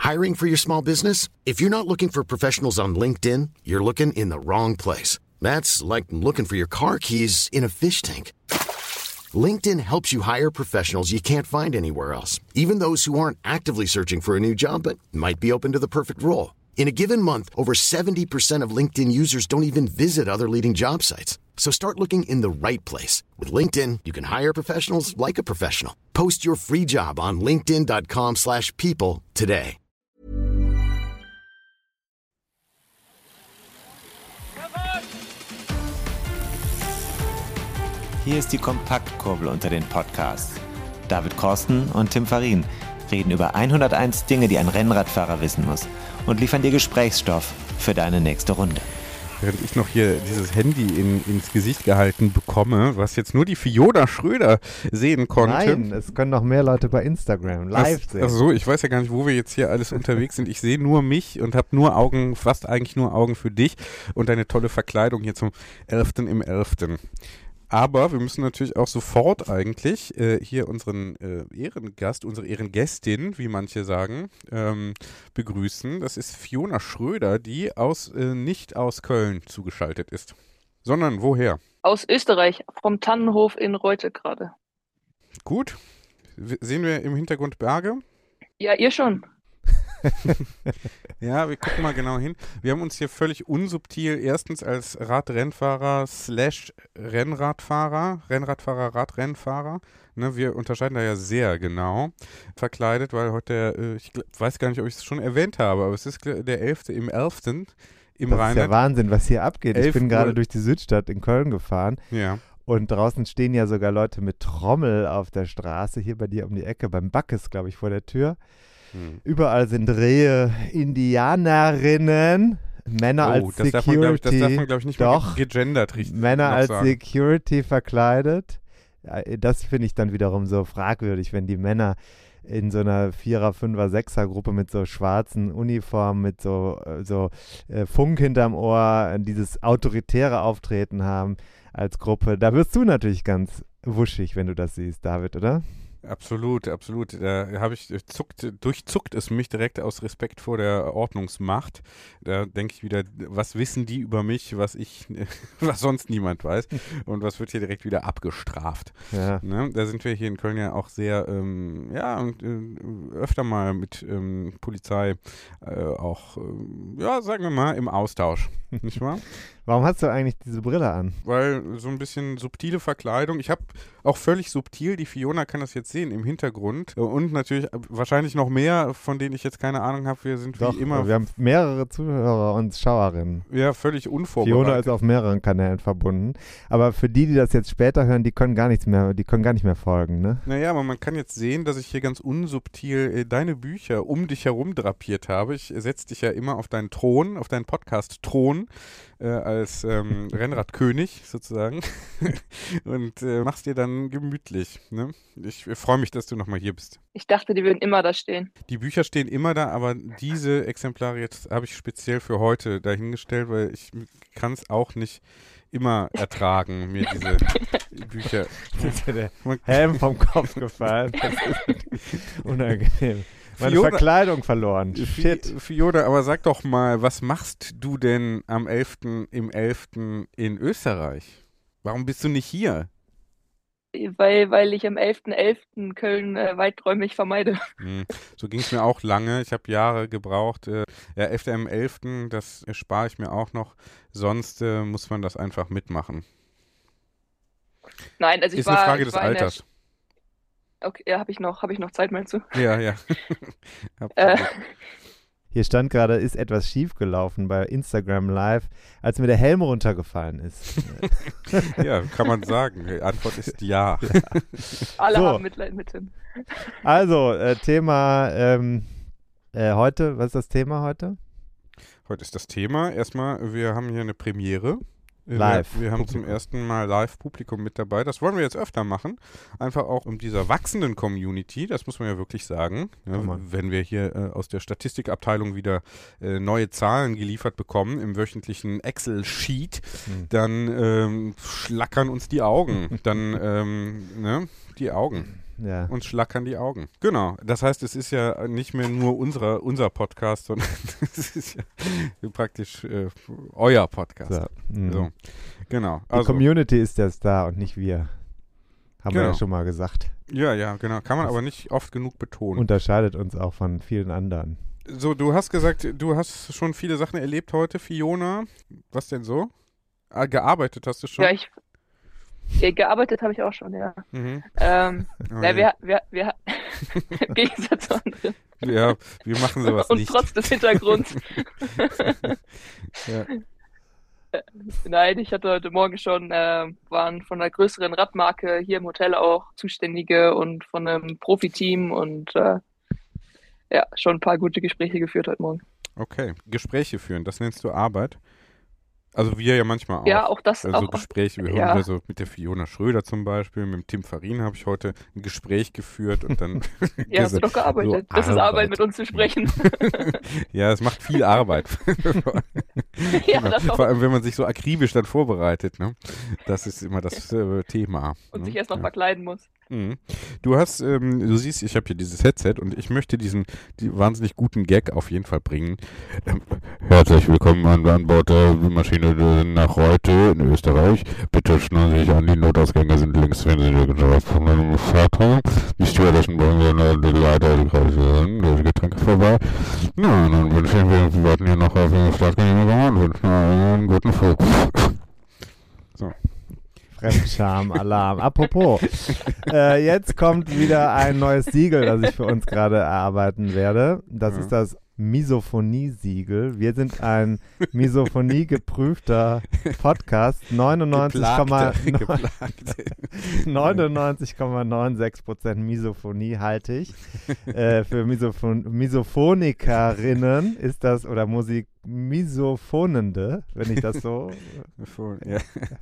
Hiring for your small business? If you're not looking for professionals on LinkedIn, you're looking in the wrong place. That's like looking for your car keys in a fish tank. LinkedIn helps you hire professionals you can't find anywhere else, even those who aren't actively searching for a new job but might be open to the perfect role. In a given month, over 70% of LinkedIn users don't even visit other leading job sites. So start looking in the right place. With LinkedIn, you can hire professionals like a professional. Post your free job on linkedin.com/people today. Hier ist die Kompaktkurbel unter den Podcasts. David Korsten und Tim Farin reden über 101 Dinge, die ein Rennradfahrer wissen muss und liefern dir Gesprächsstoff für deine nächste Runde. Während ich noch hier dieses Handy ins Gesicht gehalten bekomme, was jetzt nur die Fiona Schröder sehen konnte. Nein, es können noch mehr Leute bei Instagram live sehen. Ach so, ich weiß ja gar nicht, wo wir jetzt hier alles unterwegs sind. Ich sehe nur mich und habe nur Augen, fast eigentlich nur Augen für dich und deine tolle Verkleidung hier zum 11. im 11. Aber wir müssen natürlich auch sofort eigentlich hier unseren Ehrengast, unsere Ehrengästin, wie manche sagen, begrüßen. Das ist Fiona Schröder, die nicht aus Köln zugeschaltet ist. Sondern woher? Aus Österreich, vom Tannenhof in Reute gerade. Gut. Sehen wir im Hintergrund Berge? Ja, ihr schon. Ja, wir gucken mal genau hin. Wir haben uns hier völlig unsubtil erstens als Radrennfahrer / Rennradfahrer, Radrennfahrer, ne, wir unterscheiden da ja sehr genau, verkleidet, weil heute, ich weiß gar nicht, ob ich es schon erwähnt habe, aber es ist der 11. im 11. im Rheinland. Das ist ja Wahnsinn, was hier abgeht. Ich bin gerade 11 durch die Südstadt in Köln gefahren. Ja. Und draußen stehen ja sogar Leute mit Trommel auf der Straße, hier bei dir um die Ecke, beim Backes, glaube ich, vor der Tür. Überall sind Rehe, Indianerinnen, Männer als Security. Das darf man, glaube ich, nicht mehr gegendert richtig. Männer als sagen. Security verkleidet. Das finde ich dann wiederum so fragwürdig, wenn die Männer in so einer 4er, 5er, 6er Gruppe mit so schwarzen Uniformen, mit so Funk hinterm Ohr, dieses autoritäre Auftreten haben als Gruppe. Da wirst du natürlich ganz wuschig, wenn du das siehst, David, oder? Absolut, absolut. Da durchzuckt es mich direkt aus Respekt vor der Ordnungsmacht. Da denke ich wieder, was wissen die über mich, was sonst niemand weiß, und was wird hier direkt wieder abgestraft. Ja. Ne? Da sind wir hier in Köln ja auch sehr, öfter mal mit Polizei sagen wir mal, im Austausch, nicht wahr? Warum hast du eigentlich diese Brille an? Weil so ein bisschen subtile Verkleidung. Ich habe auch völlig subtil, die Fiona kann das jetzt sehen, im Hintergrund. Und natürlich wahrscheinlich noch mehr, von denen ich jetzt keine Ahnung habe. Wir sind wie immer. Wir haben mehrere Zuhörer und Schauerinnen. Ja, völlig unvorbereitet. Fiona ist auf mehreren Kanälen verbunden. Aber für die das jetzt später hören, die können gar nicht mehr folgen, ne? Naja, aber man kann jetzt sehen, dass ich hier ganz unsubtil deine Bücher um dich herum drapiert habe. Ich setze dich ja immer auf deinen Thron, auf deinen Podcast-Thron. Als Rennradkönig sozusagen und machst dir dann gemütlich. Ne? Ich freue mich, dass du nochmal hier bist. Ich dachte, die würden immer da stehen. Die Bücher stehen immer da, aber diese Exemplare jetzt habe ich speziell für heute dahingestellt, weil ich kann es auch nicht immer ertragen, mir diese Bücher. Ist dir der Helm vom Kopf gefallen? Das ist unangenehm. Meine Verkleidung verloren. Shit. Fiona, aber sag doch mal, was machst du denn am 11. im 11. in Warum bist du nicht hier? Weil ich am 11.11. Köln weiträumig vermeide. So ging es mir auch lange. Ich habe Jahre gebraucht. 11. im 11., das spare ich mir auch noch. Sonst muss man das einfach mitmachen. Nein, also ist eine Frage des Alters. Okay, ja, habe ich noch Zeit, meinst du? Ja. Hier stand gerade, ist etwas schief gelaufen bei Instagram Live, als mir der Helm runtergefallen ist. Ja, kann man sagen. Die Antwort ist ja. Alle haben Mitleid mit Tim. Also, Thema heute. Was ist das Thema heute? Heute ist das Thema. Erstmal, wir haben hier eine Premiere. Live. Wir haben zum ersten Mal Live-Publikum mit dabei. Das wollen wir jetzt öfter machen. Einfach auch um dieser wachsenden Community, das muss man ja wirklich sagen. Ja, wenn wir hier aus der Statistikabteilung wieder neue Zahlen geliefert bekommen im wöchentlichen Excel-Sheet, dann schlackern uns die Augen. Dann die Augen. Ja. Uns schlackern die Augen. Genau. Das heißt, es ist ja nicht mehr nur unser Podcast, sondern es ist ja praktisch euer Podcast. So. Mhm. So. Genau. Die Community ist der Star und nicht wir. Haben wir Genau. ja schon mal gesagt. Ja, genau. Kann man aber nicht oft genug betonen. Unterscheidet uns auch von vielen anderen. So, du hast gesagt, du hast schon viele Sachen erlebt heute, Fiona. Was denn so? Gearbeitet hast du schon? Ja, gearbeitet habe ich auch schon, ja. Mhm. Oh Ja, je. wir im Gegensatz zu anderen. Ja, wir machen sowas Und nicht. trotz des Hintergrunds. Ja. Nein, ich hatte heute Morgen schon, waren von einer größeren Radmarke hier im Hotel auch Zuständige und von einem Profiteam und ja, schon ein paar gute Gespräche geführt heute Morgen. Okay, Gespräche führen, das nennst du Arbeit? Also wir ja manchmal auch. Ja, auch das. Also auch, Gespräche, wir ja. hören also mit der Fiona Schröder zum Beispiel, mit dem Tim Farin habe ich heute ein Gespräch geführt und dann Ja, hast du doch gearbeitet. Das ist Arbeit, mit uns zu sprechen. Ja, es macht viel Arbeit. Ja, Genau. das auch. Vor allem, wenn man sich so akribisch dann vorbereitet, ne? Das ist immer das Thema. Und ne? sich erst noch Ja. verkleiden muss. Mhm. Du siehst, ich habe hier dieses Headset und ich möchte die wahnsinnig guten Gag auf jeden Fall bringen. Herzlich willkommen an Bord der Maschine nach Reute in Österreich. Bitte schnallen Sie sich an, die Notausgänge sind links, wenn Sie von einem Fahrzeug. Die Stewardessen bringen die Leiter, die Getränke vorbei. Ja, dann wünsche ich, wir warten hier noch auf den Startgenehmigung und wünschen einen guten Flug. Fremdscham, Alarm. Apropos, jetzt kommt wieder ein neues Siegel, das ich für uns gerade erarbeiten werde. Das ist das Misophonie-Siegel. Wir sind ein Misophonie-geprüfter Podcast. 99,96% Misophonie halte ich. Für Misophonikerinnen ist das, oder Misophonende, wenn ich das so... Ja.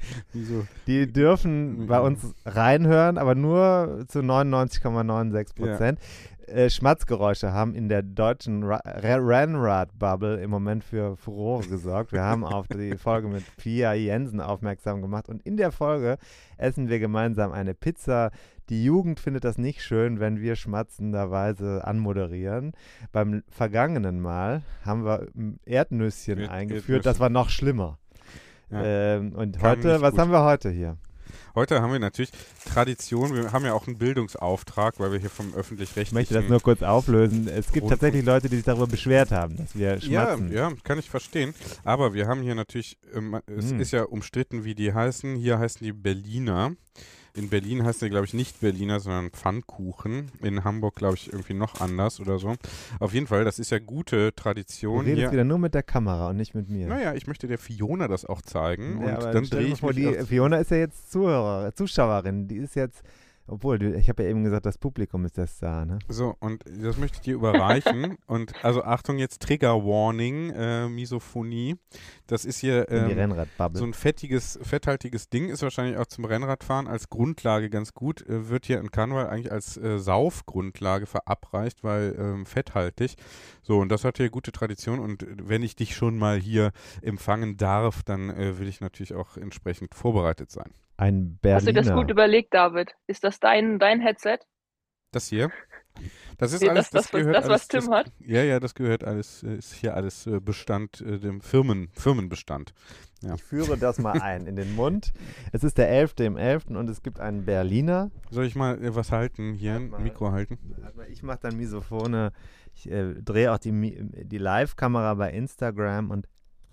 Die dürfen bei uns reinhören, aber nur zu 99,96%. Schmatzgeräusche haben in der deutschen Rennrad-Bubble im Moment für Furore gesorgt. Wir haben auf die Folge mit Pia Jensen aufmerksam gemacht und in der Folge essen wir gemeinsam eine Pizza. Die Jugend findet das nicht schön, wenn wir schmatzenderweise anmoderieren. Beim vergangenen Mal haben wir Erdnüsschen eingeführt, das war noch schlimmer. Ja. Und Kam heute, nicht was gut. haben wir heute hier? Heute haben wir natürlich Tradition, wir haben ja auch einen Bildungsauftrag, weil wir hier vom Ich öffentlich-rechtlichen... möchte das nur kurz auflösen. Es gibt Rundfunk- tatsächlich Leute, die sich darüber beschwert haben, dass wir Ja, schmatzen. ja, kann ich verstehen. Aber wir haben hier natürlich, es ist ja umstritten, wie die heißen. Hier heißen die Berliner. In Berlin heißen die, glaube ich, nicht Berliner, sondern Pfannkuchen. In Hamburg, glaube ich, irgendwie noch anders oder so. Auf jeden Fall, das ist ja gute Du Tradition. redest Hier. wieder nur mit der Kamera und nicht mit mir. Naja, ich möchte der Fiona das auch zeigen. Ja, und aber dann stell drehe dir ich vor, mich die auf- Fiona ist ja jetzt Zuschauerin. Die ist jetzt, ich habe ja eben gesagt, das Publikum ist der Star, ne? So, und das möchte ich dir überreichen. Und also Achtung, jetzt Trigger Warning, Misophonie. Das ist hier In die Rennradbubble. so ein fetthaltiges Ding, ist wahrscheinlich auch zum Rennradfahren als Grundlage ganz gut. Wird hier in Karneval eigentlich als Saufgrundlage verabreicht, weil fetthaltig. So, und das hat hier gute Tradition. Und wenn ich dich schon mal hier empfangen darf, dann will ich natürlich auch entsprechend vorbereitet sein. Ein Hast du das Berliner. gut überlegt, David? Ist das dein Headset? Das hier? Das ist Nee, alles, das, gehört was alles, Tim hat? Ja, das gehört alles, ist hier alles Bestand, dem Firmenbestand. Ja. Ich führe das mal ein in den Mund. Es ist der 11.11. und es gibt einen Berliner. Soll ich mal was halten hier, Halt ein mal. Mikro halten? Ich mache dann Misophone. Ich drehe auch die Live-Kamera bei Instagram und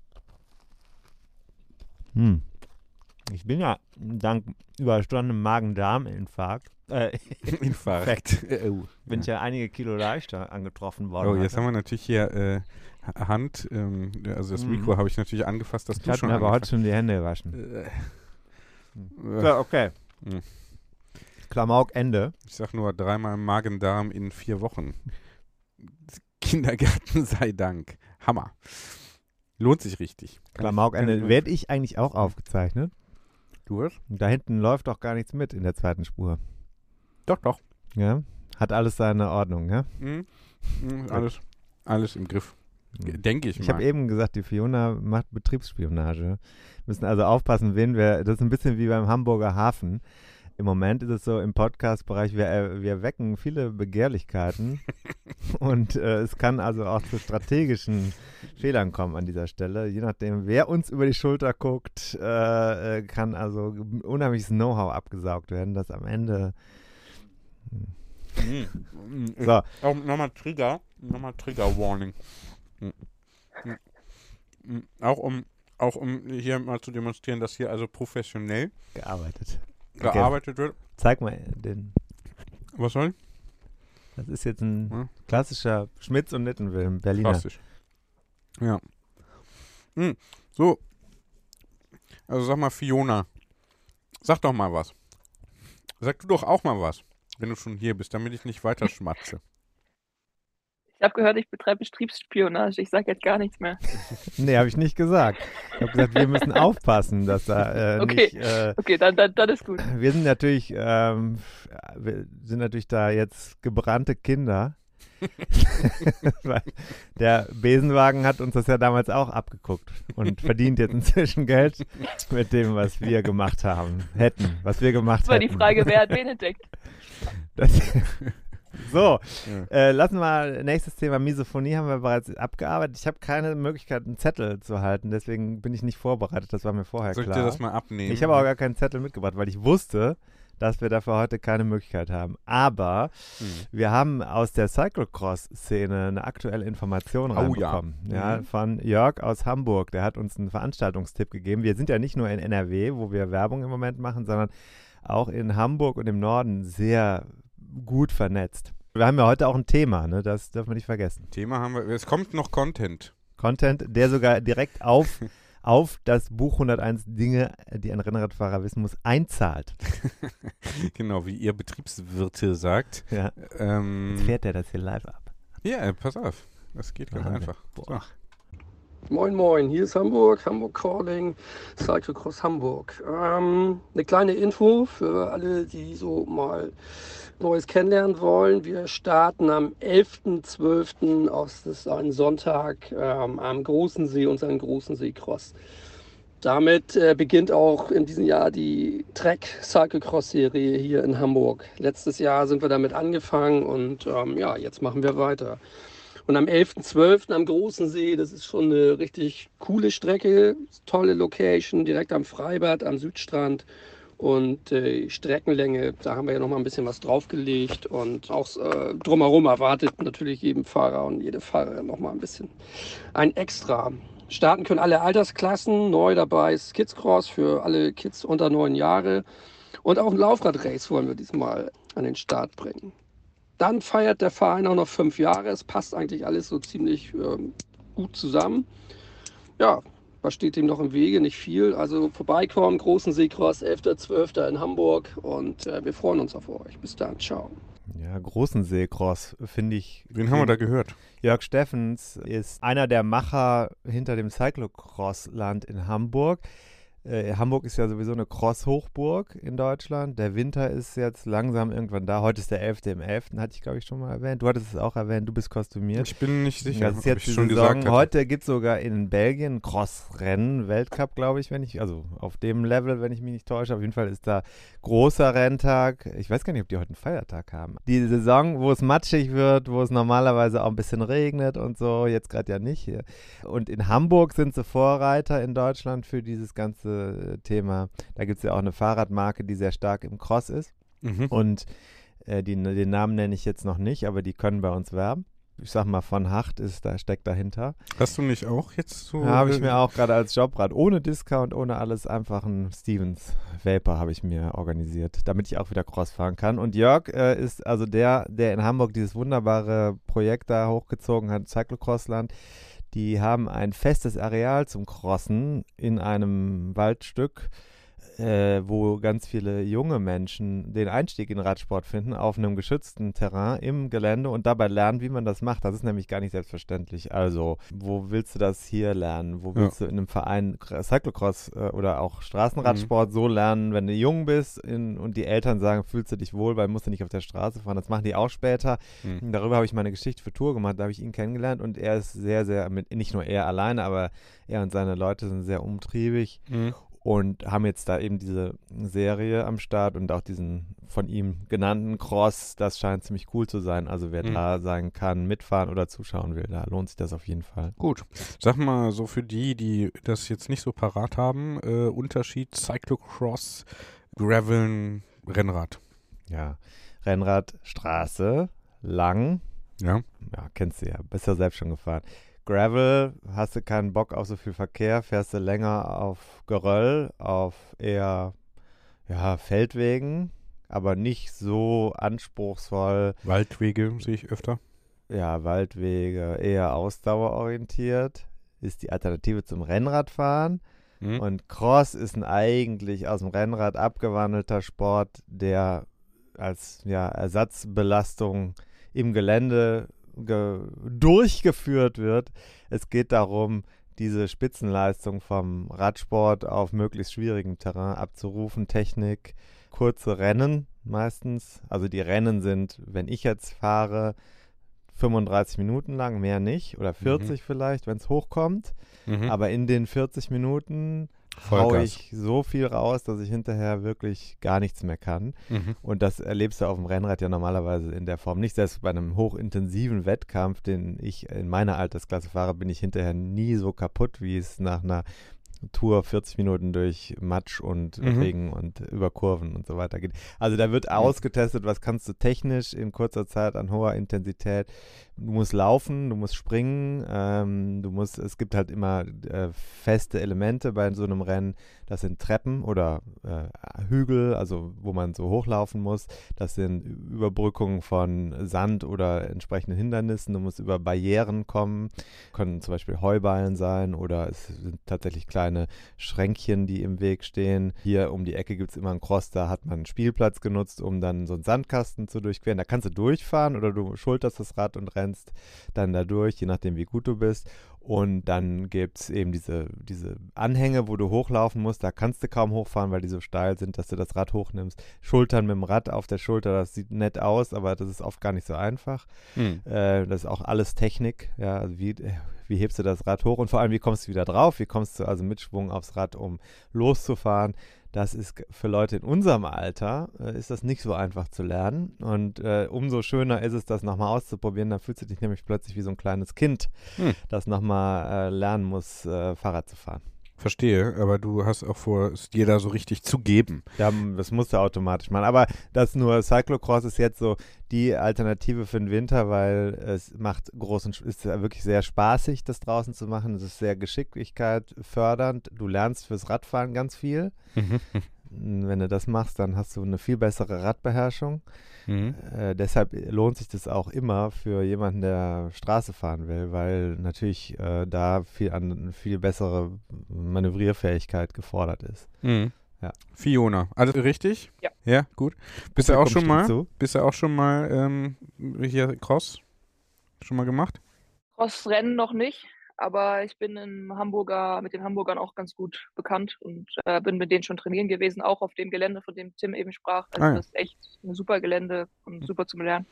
ich bin ja dank überstandenem Magen-Darm-Infarkt Infarkt. bin ich ja einige Kilo leichter angetroffen worden. Oh, jetzt heute. haben wir natürlich hier Hand, also das Mikro habe ich natürlich angefasst, das Ich du hatte schon mir aber heute angefasst. schon die Hände gewaschen. Äh, Ja, okay. Mhm. Klamauk, Ende. Ich sag nur 3-mal Magen-Darm in 4 Wochen. Kindergarten sei Dank. Hammer. Lohnt sich richtig. Klamauk, Kann ich Ende. nur- Werde ich eigentlich auch aufgezeichnet? Du hast? Und da hinten läuft doch gar nichts mit in der zweiten Spur. Doch. Ja? Hat alles seine Ordnung, ja? Mhm. Alles im Griff. Denke ich Ich mal. habe eben gesagt, die Fiona macht Betriebsspionage. Wir müssen also aufpassen, das ist ein bisschen wie beim Hamburger Hafen. Im Moment ist es so im Podcast-Bereich, wir wecken viele Begehrlichkeiten und es kann also auch zu strategischen Fehlern kommen an dieser Stelle. Je nachdem, wer uns über die Schulter guckt, kann also unheimliches Know-how abgesaugt werden, das am Ende... So. Auch nochmal Trigger-Warning. Auch um hier mal zu demonstrieren, dass hier also professionell gearbeitet wird. Zeig mal den. Was soll? Das ist jetzt ein klassischer Schmitz- und Nittenfilm, Berliner. Klassisch. Ja. So. Also sag mal, Fiona. Sag doch mal was. Sag du doch auch mal was, wenn du schon hier bist, damit ich nicht weiter schmatze. Ich habe gehört, ich betreibe Betriebsspionage. Ich sage jetzt gar nichts mehr. Nee, habe ich nicht gesagt. Ich habe gesagt, wir müssen aufpassen, dass da okay. nicht... Okay, dann ist gut. Wir sind natürlich da jetzt gebrannte Kinder. Weil der Besenwagen hat uns das ja damals auch abgeguckt und verdient jetzt inzwischen Geld mit dem, was wir gemacht haben. Was wir gemacht Das war hätten. die Frage, wer hat wen entdeckt? So, lassen wir nächstes Thema Misophonie haben wir bereits abgearbeitet. Ich habe keine Möglichkeit, einen Zettel zu halten, deswegen bin ich nicht vorbereitet, das war mir vorher klar. Soll ich dir das mal abnehmen? Ich habe auch gar keinen Zettel mitgebracht, weil ich wusste, dass wir dafür heute keine Möglichkeit haben. Aber wir haben aus der Cyclocross-Szene eine aktuelle Information reinbekommen. Ja, von Jörg aus Hamburg. Der hat uns einen Veranstaltungstipp gegeben. Wir sind ja nicht nur in NRW, wo wir Werbung im Moment machen, sondern auch in Hamburg und im Norden sehr gut vernetzt. Wir haben ja heute auch ein Thema, ne? Das dürfen wir nicht vergessen. Thema haben wir, es kommt noch Content. Content, der sogar direkt auf das Buch 101 Dinge, die ein Rennradfahrer wissen muss, einzahlt. Genau, wie ihr Betriebswirte sagt. Ja. Jetzt fährt er das hier live ab. Ja, pass auf. Das geht ganz einfach. Boah. Moin Moin, hier ist Hamburg Calling, Cyclocross Hamburg. Eine kleine Info für alle, die so mal Neues kennenlernen wollen. Wir starten am 11.12., das ist ein Sonntag, am Großen See, unseren Großen See Cross. Damit beginnt auch in diesem Jahr die Trek Cyclocross-Serie hier in Hamburg. Letztes Jahr sind wir damit angefangen und jetzt machen wir weiter. Und am 11.12. am Großen See, das ist schon eine richtig coole Strecke, tolle Location, direkt am Freibad, am Südstrand. Und die Streckenlänge, da haben wir ja noch mal ein bisschen was draufgelegt. Und auch drumherum erwartet natürlich jedem Fahrer und jede Fahrerin noch mal ein bisschen ein Extra. Starten können alle Altersklassen, neu dabei ist Kids Cross für alle Kids unter 9 Jahre. Und auch ein Laufradrace wollen wir diesmal an den Start bringen. Dann feiert der Verein auch noch 5 Jahre. Es passt eigentlich alles so ziemlich gut zusammen. Ja, was steht dem noch im Wege? Nicht viel. Also vorbeikommen, Großen Seecross, 11.12. in Hamburg. Und wir freuen uns auf euch. Bis dann, ciao. Ja, Großen Seecross, finde ich. Wen haben wir da gehört? Jörg Steffens ist einer der Macher hinter dem Cyclocross-Land in Hamburg. Hamburg ist ja sowieso eine Cross-Hochburg in Deutschland. Der Winter ist jetzt langsam irgendwann da. Heute ist der 11.11., hatte ich, glaube ich, schon mal erwähnt. Du hattest es auch erwähnt, du bist kostümiert. Ich bin nicht sicher, das ist jetzt ob ich schon Saison. gesagt habe. Heute gibt es sogar in Belgien ein Cross-Rennen, Weltcup, glaube ich, also auf dem Level, wenn ich mich nicht täusche. Auf jeden Fall ist da großer Renntag. Ich weiß gar nicht, ob die heute einen Feiertag haben. Die Saison, wo es matschig wird, wo es normalerweise auch ein bisschen regnet und so, jetzt gerade ja nicht. Und in Hamburg sind sie Vorreiter in Deutschland für dieses ganze Thema. Da gibt es ja auch eine Fahrradmarke, die sehr stark im Cross ist. Und den Namen nenne ich jetzt noch nicht, aber die können bei uns werben. Ich sag mal, von Hacht steckt dahinter. Hast du nicht auch jetzt so? Ja, habe ich mir auch gerade als Jobrad ohne Discount, ohne alles, einfach einen Stevens Vapor habe ich mir organisiert, damit ich auch wieder Cross fahren kann. Und Jörg ist also der in Hamburg dieses wunderbare Projekt da hochgezogen hat, Cyclocrossland. Die haben ein festes Areal zum Crossen in einem Waldstück, wo ganz viele junge Menschen den Einstieg in Radsport finden, auf einem geschützten Terrain im Gelände und dabei lernen, wie man das macht. Das ist nämlich gar nicht selbstverständlich. Also, wo willst du das hier lernen? Wo willst du in einem Verein Cyclocross oder auch Straßenradsport so lernen, wenn du jung bist und die Eltern sagen, fühlst du dich wohl, weil musst du nicht auf der Straße fahren. Das machen die auch später. Darüber habe ich meine Geschichte für Tour gemacht, da habe ich ihn kennengelernt und er ist sehr, sehr, nicht nur er alleine, aber er und seine Leute sind sehr umtriebig. und haben jetzt da eben diese Serie am Start und auch diesen von ihm genannten Cross. Das scheint ziemlich cool zu sein. Also wer da sein kann, mitfahren oder zuschauen will, da lohnt sich das auf jeden Fall. Gut. Sag mal, so für die das jetzt nicht so parat haben, Unterschied Cyclocross, Graveln, Rennrad. Ja, Rennrad, Straße, lang. Ja. Ja, kennst du ja, bist ja selbst schon gefahren. Gravel, hast du keinen Bock auf so viel Verkehr, fährst du länger auf Geröll, auf eher Feldwegen, aber nicht so anspruchsvoll. Waldwege sehe ich öfter. Ja, Waldwege, eher ausdauerorientiert, ist die Alternative zum Rennradfahren. Und Cross ist ein eigentlich aus dem Rennrad abgewandelter Sport, der als Ersatzbelastung im Gelände durchgeführt wird. Es geht darum, diese Spitzenleistung vom Radsport auf möglichst schwierigem Terrain abzurufen. Technik, kurze Rennen meistens. Also die Rennen sind, wenn ich jetzt fahre, 35 Minuten lang, mehr nicht. Oder 40 vielleicht, wenn es hochkommt. Aber in den 40 Minuten haue ich so viel raus, dass ich hinterher wirklich gar nichts mehr kann. Und das erlebst du auf dem Rennrad ja normalerweise in der Form nicht. Selbst bei einem hochintensiven Wettkampf, den ich in meiner Altersklasse fahre, bin ich hinterher nie so kaputt, wie es nach einer Tour 40 Minuten durch Matsch und Regen und über Kurven und so weiter geht. Also da wird ausgetestet, was kannst du technisch in kurzer Zeit an hoher Intensität. Du musst laufen, du musst springen, es gibt halt immer feste Elemente bei so einem Rennen. Das sind Treppen oder Hügel, also wo man so hochlaufen muss. Das sind Überbrückungen von Sand oder entsprechenden Hindernissen. Du musst über Barrieren kommen, können zum Beispiel Heuballen sein oder es sind tatsächlich kleine Schränkchen, die im Weg stehen. Hier um die Ecke gibt es immer einen Cross, da hat man einen Spielplatz genutzt, um dann so einen Sandkasten zu durchqueren. Da kannst du durchfahren oder du schulterst das Rad und rennst dann da durch, je nachdem wie gut du bist. Und dann gibt es eben diese Anhänge, wo du hochlaufen musst. Da kannst du kaum hochfahren, weil die so steil sind, dass du das Rad hochnimmst. Schultern mit dem Rad auf der Schulter, das sieht nett aus, aber das ist oft gar nicht so einfach. Das ist auch alles Technik. Ja, also wie hebst du das Rad hoch und vor allem, wie kommst du wieder drauf? Wie kommst du also mit Schwung aufs Rad, um loszufahren? Das ist für Leute in unserem Alter, ist das nicht so einfach zu lernen. Und umso schöner ist es, das nochmal auszuprobieren. Da fühlst du dich nämlich plötzlich wie so ein kleines Kind, das nochmal lernen muss, Fahrrad zu fahren. Verstehe, aber du hast auch vor, es dir da so richtig zu geben. Ja, das musst du automatisch machen. Aber das nur Cyclocross ist jetzt so die Alternative für den Winter, weil es ist ja wirklich sehr spaßig, das draußen zu machen. Es ist sehr Geschicklichkeit fördernd. Du lernst fürs Radfahren ganz viel. Wenn du das machst, dann hast du eine viel bessere Radbeherrschung. Deshalb lohnt sich das auch immer für jemanden, der Straße fahren will, weil natürlich da viel bessere Manövrierfähigkeit gefordert ist. Ja. Fiona, alles richtig? Ja. Ja, gut. Bist du auch schon mal hier Cross schon mal gemacht? Crossrennen noch nicht, aber ich bin mit den Hamburgern auch ganz gut bekannt und bin mit denen schon trainieren gewesen, auch auf dem Gelände, von dem Tim eben sprach. Also das ist echt ein super Gelände und super zum Lernen.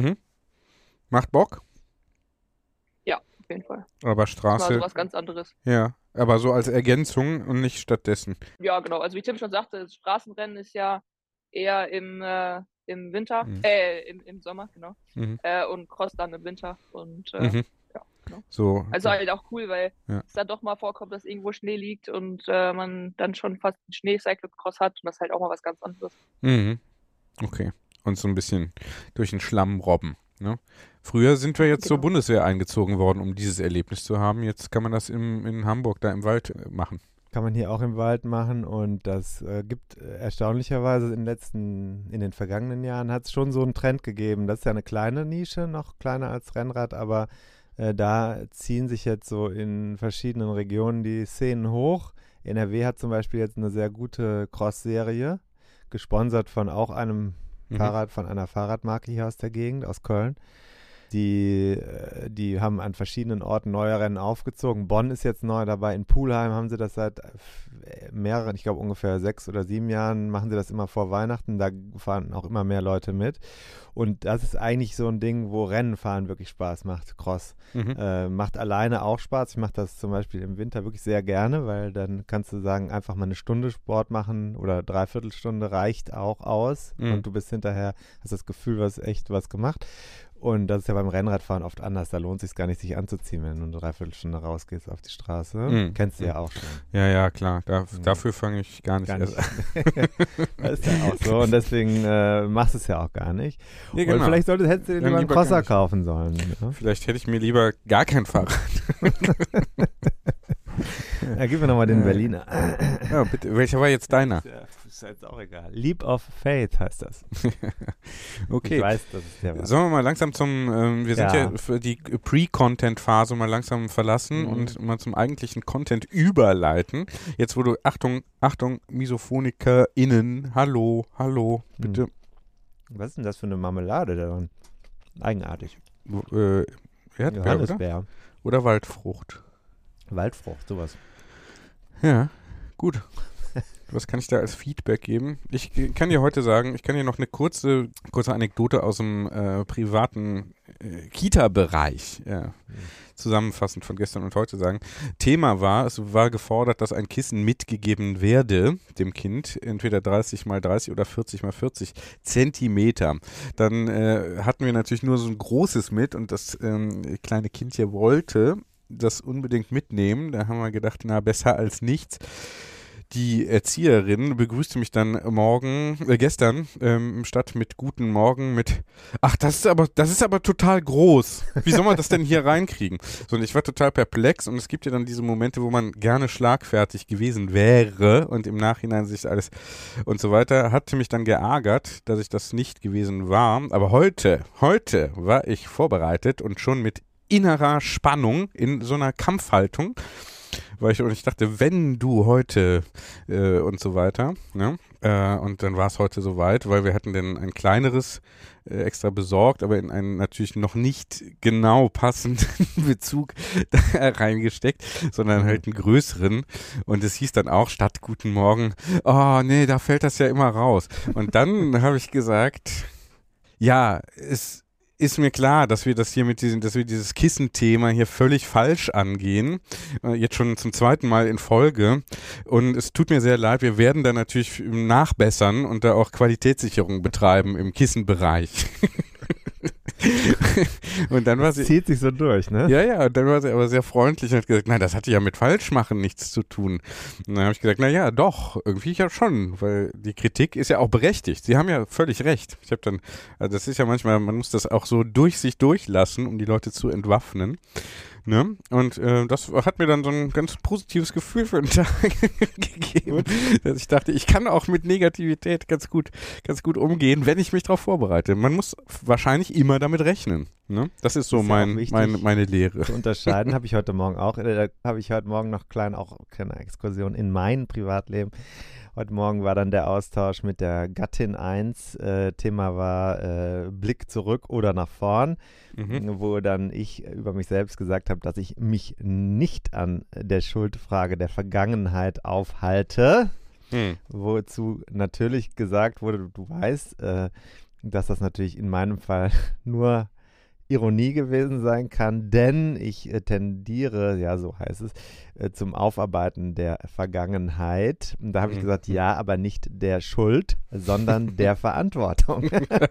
Macht Bock? Ja, auf jeden Fall. Aber Straße. Das war so was ganz anderes. Ja, aber so als Ergänzung und nicht stattdessen. Ja, genau. Also wie Tim schon sagte, das Straßenrennen ist ja eher im Winter, im Sommer, genau. Und Cross dann im Winter. Und ja, genau. So. Also halt auch cool, weil es dann doch mal vorkommt, dass irgendwo Schnee liegt und man dann schon fast einen Schnee-Cyclocross hat und das ist halt auch mal was ganz anderes. Okay. Und so ein bisschen durch den Schlamm robben. Ne? Früher sind wir jetzt zur Bundeswehr eingezogen worden, um dieses Erlebnis zu haben. Jetzt kann man das in Hamburg da im Wald machen. Kann man hier auch im Wald machen und das gibt erstaunlicherweise in den vergangenen Jahren hat es schon so einen Trend gegeben. Das ist ja eine kleine Nische, noch kleiner als Rennrad, aber da ziehen sich jetzt so in verschiedenen Regionen die Szenen hoch. NRW hat zum Beispiel jetzt eine sehr gute Cross-Serie, gesponsert von auch einem von einer Fahrradmarke hier aus der Gegend, aus Köln. Die haben an verschiedenen Orten neue Rennen aufgezogen. Bonn ist jetzt neu dabei. In Pulheim haben sie das seit mehreren, ich glaube ungefähr 6 oder 7 Jahren machen sie das immer vor Weihnachten. Da fahren auch immer mehr Leute mit. Und das ist eigentlich so ein Ding, wo Rennenfahren wirklich Spaß macht, Cross. Macht alleine auch Spaß. Ich mache das zum Beispiel im Winter wirklich sehr gerne, weil dann kannst du sagen, einfach mal eine Stunde Sport machen oder 3/4 Stunde reicht auch aus. Und du bist hinterher, hast das Gefühl, du hast echt was gemacht. Und das ist ja beim Rennradfahren oft anders. Da lohnt es sich gar nicht, sich anzuziehen, wenn du eine 3/4 Stunde rausgehst auf die Straße. Kennst du ja auch schon. Ja, klar. Dafür fange ich gar nicht erst an. Das ist ja auch so. Und deswegen machst du es ja auch gar nicht. Ja, genau. Und vielleicht hättest du dir lieber einen Crosser kaufen sollen. Ja? Vielleicht hätte ich mir lieber gar kein Fahrrad. Ja, gib mir nochmal den Berliner. Ja, bitte. Welcher war jetzt deiner? Ist jetzt auch egal. Leap of Faith heißt das. Okay. Ich weiß, das ist der was. Sollen wir mal langsam wir sind ja für die Pre-Content-Phase mal langsam verlassen und mal zum eigentlichen Content überleiten. Jetzt, wo du, Achtung, MisophonikerInnen, hallo, bitte. Was ist denn das für eine Marmelade da drin? Eigenartig. Erdbeer, Johannisbeer. oder Waldfrucht? Waldfrucht, sowas. Ja, gut. Was kann ich da als Feedback geben? Ich kann dir heute sagen, ich kann dir noch eine kurze Anekdote aus dem privaten Kita-Bereich zusammenfassend von gestern und heute sagen. Thema war, es war gefordert, dass ein Kissen mitgegeben werde, dem Kind, entweder 30x30 oder 40x40 Zentimeter. Dann hatten wir natürlich nur so ein großes mit und das kleine Kind hier wollte das unbedingt mitnehmen. Da haben wir gedacht, na, besser als nichts. Die Erzieherin begrüßte mich dann gestern statt mit guten Morgen mit, ach, das ist aber total groß. Wie soll man das denn hier reinkriegen? So, und ich war total perplex und es gibt ja dann diese Momente, wo man gerne schlagfertig gewesen wäre und im Nachhinein sich alles und so weiter, hatte mich dann geärgert, dass ich das nicht gewesen war. Aber heute war ich vorbereitet und schon mit innerer Spannung in so einer Kampfhaltung, weil ich dachte, wenn du heute und so weiter, ne? Und dann war es heute soweit, weil wir hatten dann ein kleineres extra besorgt, aber in einen natürlich noch nicht genau passenden Bezug da reingesteckt, sondern halt einen größeren. Und es hieß dann auch statt Guten Morgen, oh nee, da fällt das ja immer raus. Und dann habe ich gesagt, ja, es ist mir klar, dass wir das hier dass wir dieses Kissenthema hier völlig falsch angehen. Jetzt schon zum 2. Mal in Folge. Und es tut mir sehr leid, wir werden da natürlich nachbessern und da auch Qualitätssicherung betreiben im Kissenbereich. Und dann war sie, zieht sich so durch, ne? Ja, und dann war sie aber sehr freundlich und hat gesagt, nein, das hatte ja mit Falschmachen nichts zu tun. Und dann habe ich gesagt, naja, doch, irgendwie ja schon, weil die Kritik ist ja auch berechtigt. Sie haben ja völlig recht. Ich habe dann, also das ist ja manchmal, man muss das auch so durch sich durchlassen, um die Leute zu entwaffnen. Ne? Und das hat mir dann so ein ganz positives Gefühl für den Tag gegeben, dass ich dachte, ich kann auch mit Negativität ganz gut umgehen, wenn ich mich darauf vorbereite. Man muss wahrscheinlich immer damit rechnen. Ne? Das ist so ist meine Lehre. Zu unterscheiden habe ich heute Morgen auch. Da habe ich heute Morgen noch kleine Exkursion in mein Privatleben. Heute Morgen war dann der Austausch mit der Gattin 1. Thema war Blick zurück oder nach vorn, wo dann ich über mich selbst gesagt habe, dass ich mich nicht an der Schuldfrage der Vergangenheit aufhalte. Wozu natürlich gesagt wurde, du weißt, dass das natürlich in meinem Fall nur Ironie gewesen sein kann, denn ich tendiere, ja, so heißt es, zum Aufarbeiten der Vergangenheit. Und da habe ich gesagt, ja, aber nicht der Schuld, sondern der Verantwortung.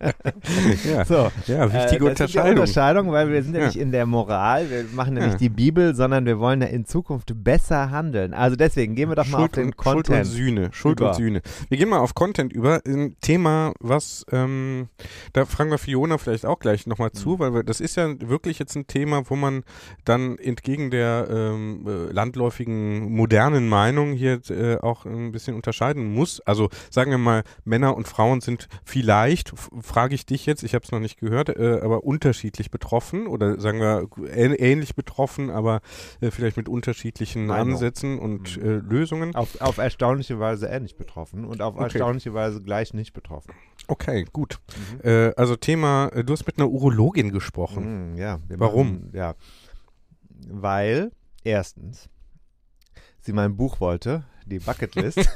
Ja, so, ja, wichtige Unterscheidung. Das ist die Unterscheidung, weil wir sind ja nicht in der Moral, wir machen ja nicht die Bibel, sondern wir wollen ja in Zukunft besser handeln. Also deswegen gehen wir doch mal auf den Content. Schuld und Sühne. Wir gehen mal auf Content über. Ein Thema, was, da fragen wir Fiona vielleicht auch gleich nochmal zu, weil das ist ja wirklich jetzt ein Thema, wo man dann entgegen der landläufigen modernen Meinung hier auch ein bisschen unterscheiden muss. Also sagen wir mal, Männer und Frauen sind vielleicht, frage ich dich jetzt, ich habe es noch nicht gehört, aber unterschiedlich betroffen oder sagen wir ähnlich betroffen, aber vielleicht mit unterschiedlichen Ansätzen und Lösungen. Auf erstaunliche Weise ähnlich betroffen und auf erstaunliche Weise gleich nicht betroffen. Okay, gut. Also Thema, du hast mit einer Urologin gesprochen. Ja. Warum? Weil, erstens, sie mein Buch wollte, die Bucketlist.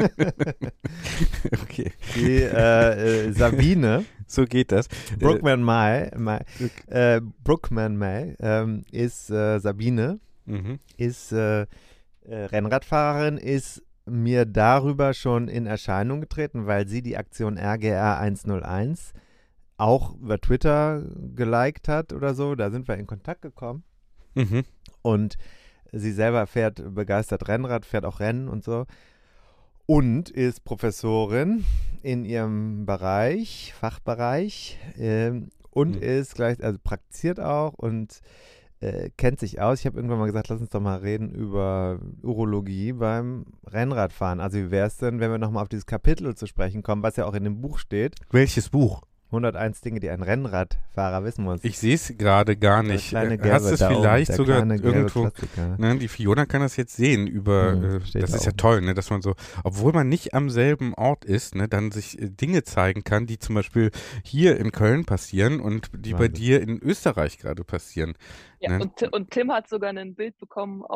Okay. Die Sabine. So geht das. Brookman May ist Sabine, ist Rennradfahrerin, ist mir darüber schon in Erscheinung getreten, weil sie die Aktion RGR 101 auch über Twitter geliked hat oder so. Da sind wir in Kontakt gekommen. Und sie selber fährt begeistert Rennrad, fährt auch Rennen und so. Und ist Professorin in ihrem Fachbereich und ist gleich, also praktiziert auch und kennt sich aus. Ich habe irgendwann mal gesagt, lass uns doch mal reden über Urologie beim Rennradfahren. Also wie wäre es denn, wenn wir nochmal auf dieses Kapitel zu sprechen kommen, was ja auch in dem Buch steht. Welches Buch? 101 Dinge, die ein Rennradfahrer wissen muss. Ich sehe es gerade gar nicht. Hast du es vielleicht sogar irgendwo? Klassiker. Ne, die Fiona kann das jetzt sehen über, das ist ja toll, ne, dass man so, obwohl man nicht am selben Ort ist, ne, dann sich Dinge zeigen kann, die zum Beispiel hier in Köln passieren und die bei dir in Österreich gerade passieren. Ja, Ne? und Tim hat sogar ein Bild bekommen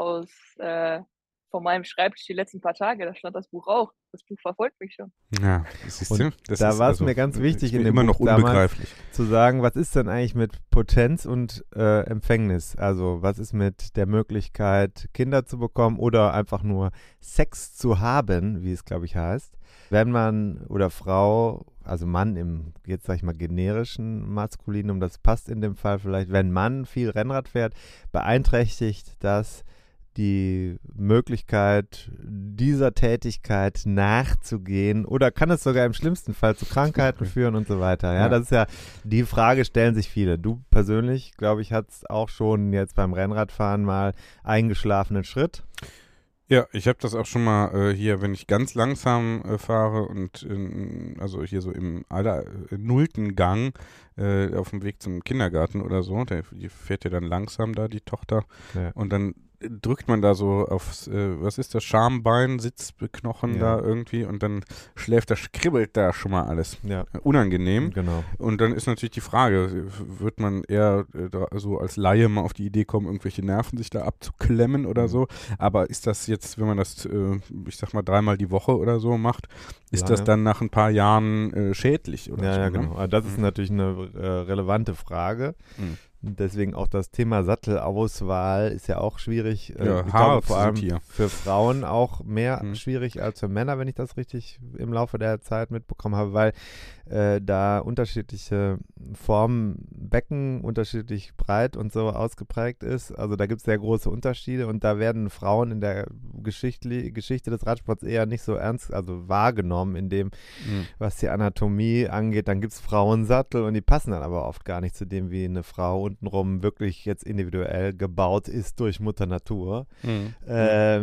von meinem Schreibtisch die letzten paar Tage. Da stand das Buch auch. Das Buch verfolgt mich schon. Ja, siehst du? Da war es mir ganz wichtig, in dem immer Buch noch unbegreiflich zu sagen, was ist denn eigentlich mit Potenz und Empfängnis? Also was ist mit der Möglichkeit, Kinder zu bekommen oder einfach nur Sex zu haben, wie es, glaube ich, heißt. Wenn man oder Frau, also Mann im, jetzt sag ich mal, generischen Maskulinum, das passt in dem Fall vielleicht, wenn Mann viel Rennrad fährt, beeinträchtigt das die Möglichkeit, dieser Tätigkeit nachzugehen oder kann es sogar im schlimmsten Fall zu Krankheiten führen und so weiter. Ja, das ist ja, die Frage stellen sich viele. Du persönlich, glaube ich, hattest auch schon jetzt beim Rennradfahren mal eingeschlafenen Schritt. Ja, ich habe das auch schon mal hier, wenn ich ganz langsam fahre und also hier so im 0. Gang auf dem Weg zum Kindergarten oder so, die fährt ja dann langsam da, die Tochter, und dann drückt man da so aufs, was ist das, Schambein, Sitzknochen da irgendwie und dann kribbelt da schon mal alles. Ja. Unangenehm. Genau. Und dann ist natürlich die Frage, wird man eher so als Laie mal auf die Idee kommen, irgendwelche Nerven sich da abzuklemmen oder so, aber ist das jetzt, wenn man das, ich sag mal, 3-mal die Woche oder so macht, ist das dann nach ein paar Jahren schädlich oder so? Ja, genau. Aber das ist natürlich eine relevante Frage. Deswegen auch das Thema Sattelauswahl ist ja auch schwierig. Ich glaube, vor allem für Frauen auch mehr schwierig als für Männer, wenn ich das richtig im Laufe der Zeit mitbekommen habe, weil da unterschiedliche Formen, Becken unterschiedlich breit und so ausgeprägt ist. Also da gibt es sehr große Unterschiede und da werden Frauen in der Geschichte des Radsports eher nicht so ernst, also wahrgenommen in dem, was die Anatomie angeht. Dann gibt es Frauensattel und die passen dann aber oft gar nicht zu dem, wie eine Frau untenrum wirklich jetzt individuell gebaut ist durch Mutter Natur. Da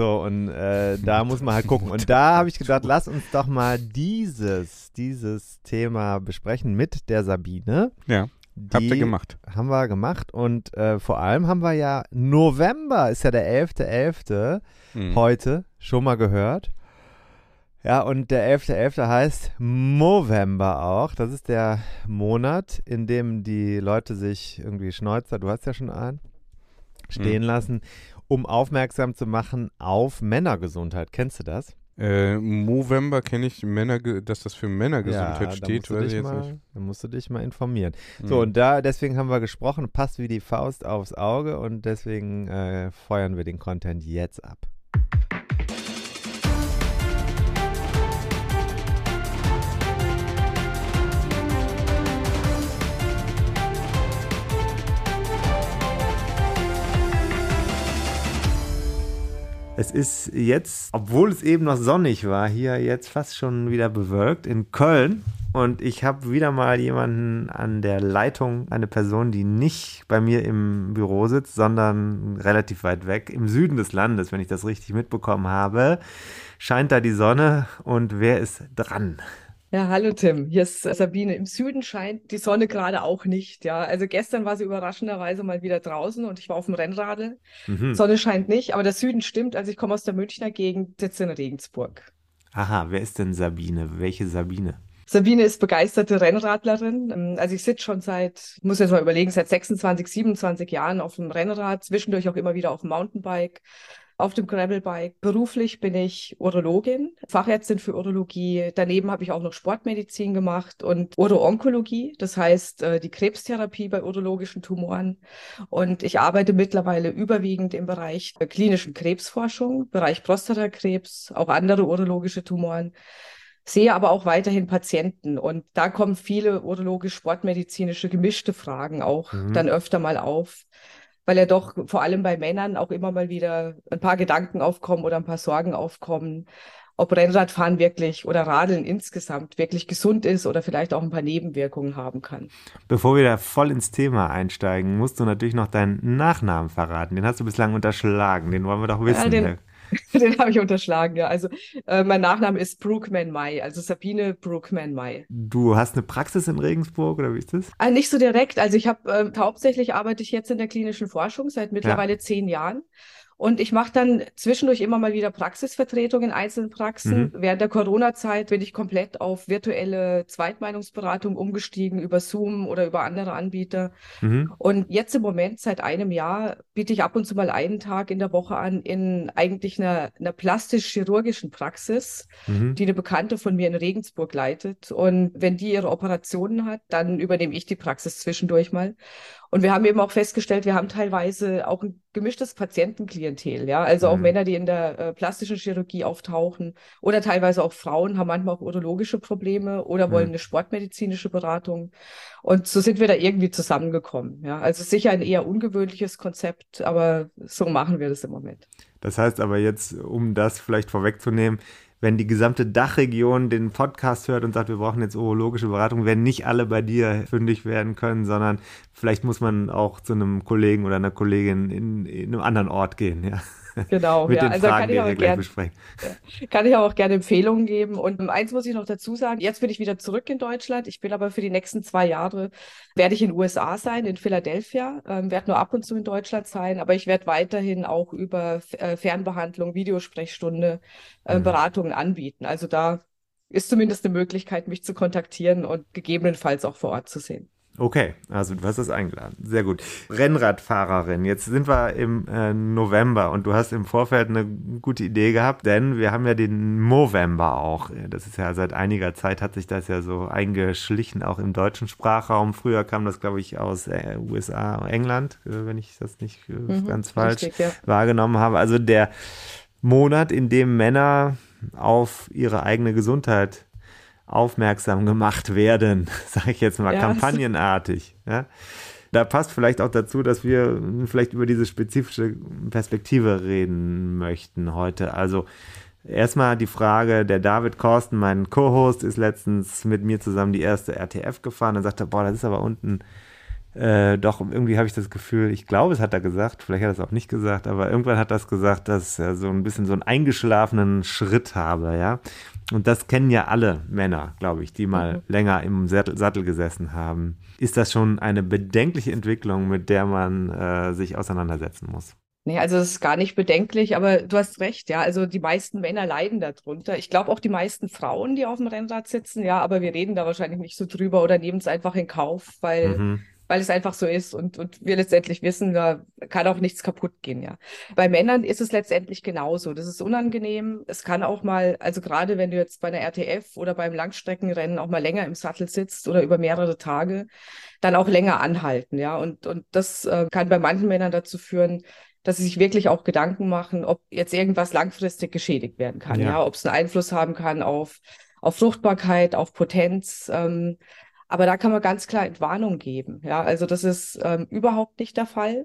muss man halt gucken. Und da habe ich gedacht, lass uns doch mal dieses Thema besprechen mit der Sabine. Ja, habt ihr gemacht. Haben wir gemacht und vor allem haben wir ja November, ist ja der 11.11. Heute, schon mal gehört. Ja, und der 11.11. heißt Movember auch. Das ist der Monat, in dem die Leute sich irgendwie Schnäuzer, du hast ja schon einen, stehen lassen, um aufmerksam zu machen auf Männergesundheit. Kennst du das? Movember kenne ich, dass das für Männergesundheit steht. Da musst du dich mal informieren. So, und deswegen haben wir gesprochen, passt wie die Faust aufs Auge und deswegen feuern wir den Content jetzt ab. Es ist jetzt, obwohl es eben noch sonnig war, hier jetzt fast schon wieder bewölkt in Köln. Und ich habe wieder mal jemanden an der Leitung, eine Person, die nicht bei mir im Büro sitzt, sondern relativ weit weg, im Süden des Landes, wenn ich das richtig mitbekommen habe. Scheint da die Sonne und wer ist dran? Ja, hallo Tim, hier ist Sabine. Im Süden scheint die Sonne gerade auch nicht. Ja, also gestern war sie überraschenderweise mal wieder draußen und ich war auf dem Rennradl. Sonne scheint nicht, aber der Süden stimmt. Also ich komme aus der Münchner Gegend, sitze in Regensburg. Aha, wer ist denn Sabine? Welche Sabine? Sabine ist begeisterte Rennradlerin. Also ich sitze schon ich muss jetzt mal überlegen, seit 26, 27 Jahren auf dem Rennrad, zwischendurch auch immer wieder auf dem Mountainbike, auf dem Gravelbike. Beruflich bin ich Urologin, Fachärztin für Urologie. Daneben habe ich auch noch Sportmedizin gemacht und Uro-Onkologie, das heißt die Krebstherapie bei urologischen Tumoren. Und ich arbeite mittlerweile überwiegend im Bereich der klinischen Krebsforschung, Bereich Prostatakrebs, auch andere urologische Tumoren. Sehe aber auch weiterhin Patienten und da kommen viele urologisch-sportmedizinische gemischte Fragen auch dann öfter mal auf, weil ja doch vor allem bei Männern auch immer mal wieder ein paar Gedanken aufkommen oder ein paar Sorgen aufkommen, ob Rennradfahren wirklich oder Radeln insgesamt wirklich gesund ist oder vielleicht auch ein paar Nebenwirkungen haben kann. Bevor wir da voll ins Thema einsteigen, musst du natürlich noch deinen Nachnamen verraten. Den hast du bislang unterschlagen, den wollen wir doch wissen. Ja, den habe ich unterschlagen, ja. Also mein Nachname ist Brookman-May, also Sabine Brookman-May. Du hast eine Praxis in Regensburg oder wie ist das? Nicht so direkt. Also ich habe hauptsächlich arbeite ich jetzt in der klinischen Forschung seit mittlerweile 10 Jahren. Und ich mache dann zwischendurch immer mal wieder Praxisvertretung in einzelnen Praxen. Während der Corona-Zeit bin ich komplett auf virtuelle Zweitmeinungsberatung umgestiegen über Zoom oder über andere Anbieter. Und jetzt im Moment, seit einem Jahr, biete ich ab und zu mal einen Tag in der Woche an in eigentlich einer plastisch-chirurgischen Praxis, die eine Bekannte von mir in Regensburg leitet. Und wenn die ihre Operationen hat, dann übernehme ich die Praxis zwischendurch mal. Und wir haben eben auch festgestellt, wir haben teilweise auch ein gemischtes Patientenklientel, ja. Also auch Männer, die in der plastischen Chirurgie auftauchen oder teilweise auch Frauen haben manchmal auch urologische Probleme oder wollen eine sportmedizinische Beratung. Und so sind wir da irgendwie zusammengekommen, ja. Also sicher ein eher ungewöhnliches Konzept, aber so machen wir das im Moment. Das heißt aber jetzt, um das vielleicht vorwegzunehmen, wenn die gesamte Dachregion den Podcast hört und sagt, wir brauchen jetzt urologische Beratung, werden nicht alle bei dir fündig werden können, sondern vielleicht muss man auch zu einem Kollegen oder einer Kollegin in einem anderen Ort gehen, ja. Genau, Mit ja. den Also Fragen, kann die ich wir auch gleich besprechen. Kann ich auch gerne Empfehlungen geben. Und eins muss ich noch dazu sagen, jetzt bin ich wieder zurück in Deutschland. Ich bin aber für die nächsten 2 Jahre, werde ich in den USA sein, in Philadelphia, werde nur ab und zu in Deutschland sein, aber ich werde weiterhin auch über Fernbehandlung, Videosprechstunde, Beratungen anbieten. Also da ist zumindest eine Möglichkeit, mich zu kontaktieren und gegebenenfalls auch vor Ort zu sehen. Okay, also du hast das eingeladen. Sehr gut. Rennradfahrerin, jetzt sind wir im November und du hast im Vorfeld eine gute Idee gehabt, denn wir haben ja den Movember auch. Das ist ja seit einiger Zeit, hat sich das ja so eingeschlichen, auch im deutschen Sprachraum. Früher kam das, glaube ich, aus USA, England, wenn ich das nicht ganz falsch wahrgenommen habe. Also der Monat, in dem Männer auf ihre eigene Gesundheit aufmerksam gemacht werden, sage ich jetzt mal, kampagnenartig. Ja? Da passt vielleicht auch dazu, dass wir vielleicht über diese spezifische Perspektive reden möchten heute. Also erstmal die Frage, der David Korsten, mein Co-Host, ist letztens mit mir zusammen die erste RTF gefahren und sagte, boah, das ist aber unten doch, irgendwie habe ich das Gefühl, ich glaube, es hat er gesagt, vielleicht hat er es auch nicht gesagt, aber irgendwann hat er es gesagt, dass er so ein bisschen so einen eingeschlafenen Schritt habe, ja. Und das kennen ja alle Männer, glaube ich, die mal länger im Sattel gesessen haben. Ist das schon eine bedenkliche Entwicklung, mit der man sich auseinandersetzen muss? Nee, also das ist gar nicht bedenklich, aber du hast recht, ja. Also die meisten Männer leiden darunter. Ich glaube auch die meisten Frauen, die auf dem Rennrad sitzen, ja, aber wir reden da wahrscheinlich nicht so drüber oder nehmen es einfach in Kauf, weil es einfach so ist und wir letztendlich wissen, da kann auch nichts kaputt gehen, ja. Bei Männern ist es letztendlich genauso. Das ist unangenehm. Es kann auch mal, also gerade wenn du jetzt bei einer RTF oder beim Langstreckenrennen auch mal länger im Sattel sitzt oder über mehrere Tage, dann auch länger anhalten, ja. Und das kann bei manchen Männern dazu führen, dass sie sich wirklich auch Gedanken machen, ob jetzt irgendwas langfristig geschädigt werden kann, ja. Ob es einen Einfluss haben kann auf Fruchtbarkeit, auf Potenz, aber da kann man ganz klar Entwarnung geben. Ja, also das ist überhaupt nicht der Fall.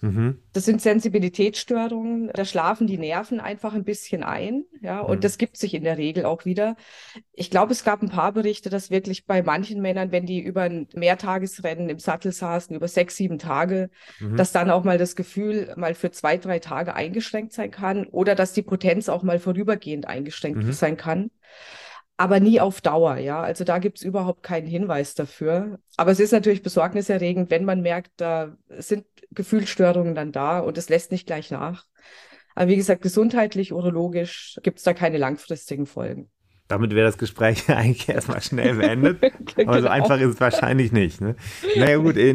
Das sind Sensibilitätsstörungen. Da schlafen die Nerven einfach ein bisschen ein. Ja, und das gibt sich in der Regel auch wieder. Ich glaube, es gab ein paar Berichte, dass wirklich bei manchen Männern, wenn die über ein Mehrtagesrennen im Sattel saßen, über 6, 7 Tage, dass dann auch mal das Gefühl mal für 2, 3 Tage eingeschränkt sein kann oder dass die Potenz auch mal vorübergehend eingeschränkt sein kann. Aber nie auf Dauer, ja. Also da gibt es überhaupt keinen Hinweis dafür. Aber es ist natürlich besorgniserregend, wenn man merkt, da sind Gefühlsstörungen dann da und es lässt nicht gleich nach. Aber wie gesagt, gesundheitlich, urologisch gibt es da keine langfristigen Folgen. Damit wäre das Gespräch eigentlich erstmal schnell beendet. Aber so Genau. einfach ist es wahrscheinlich nicht. Ne? Naja gut, in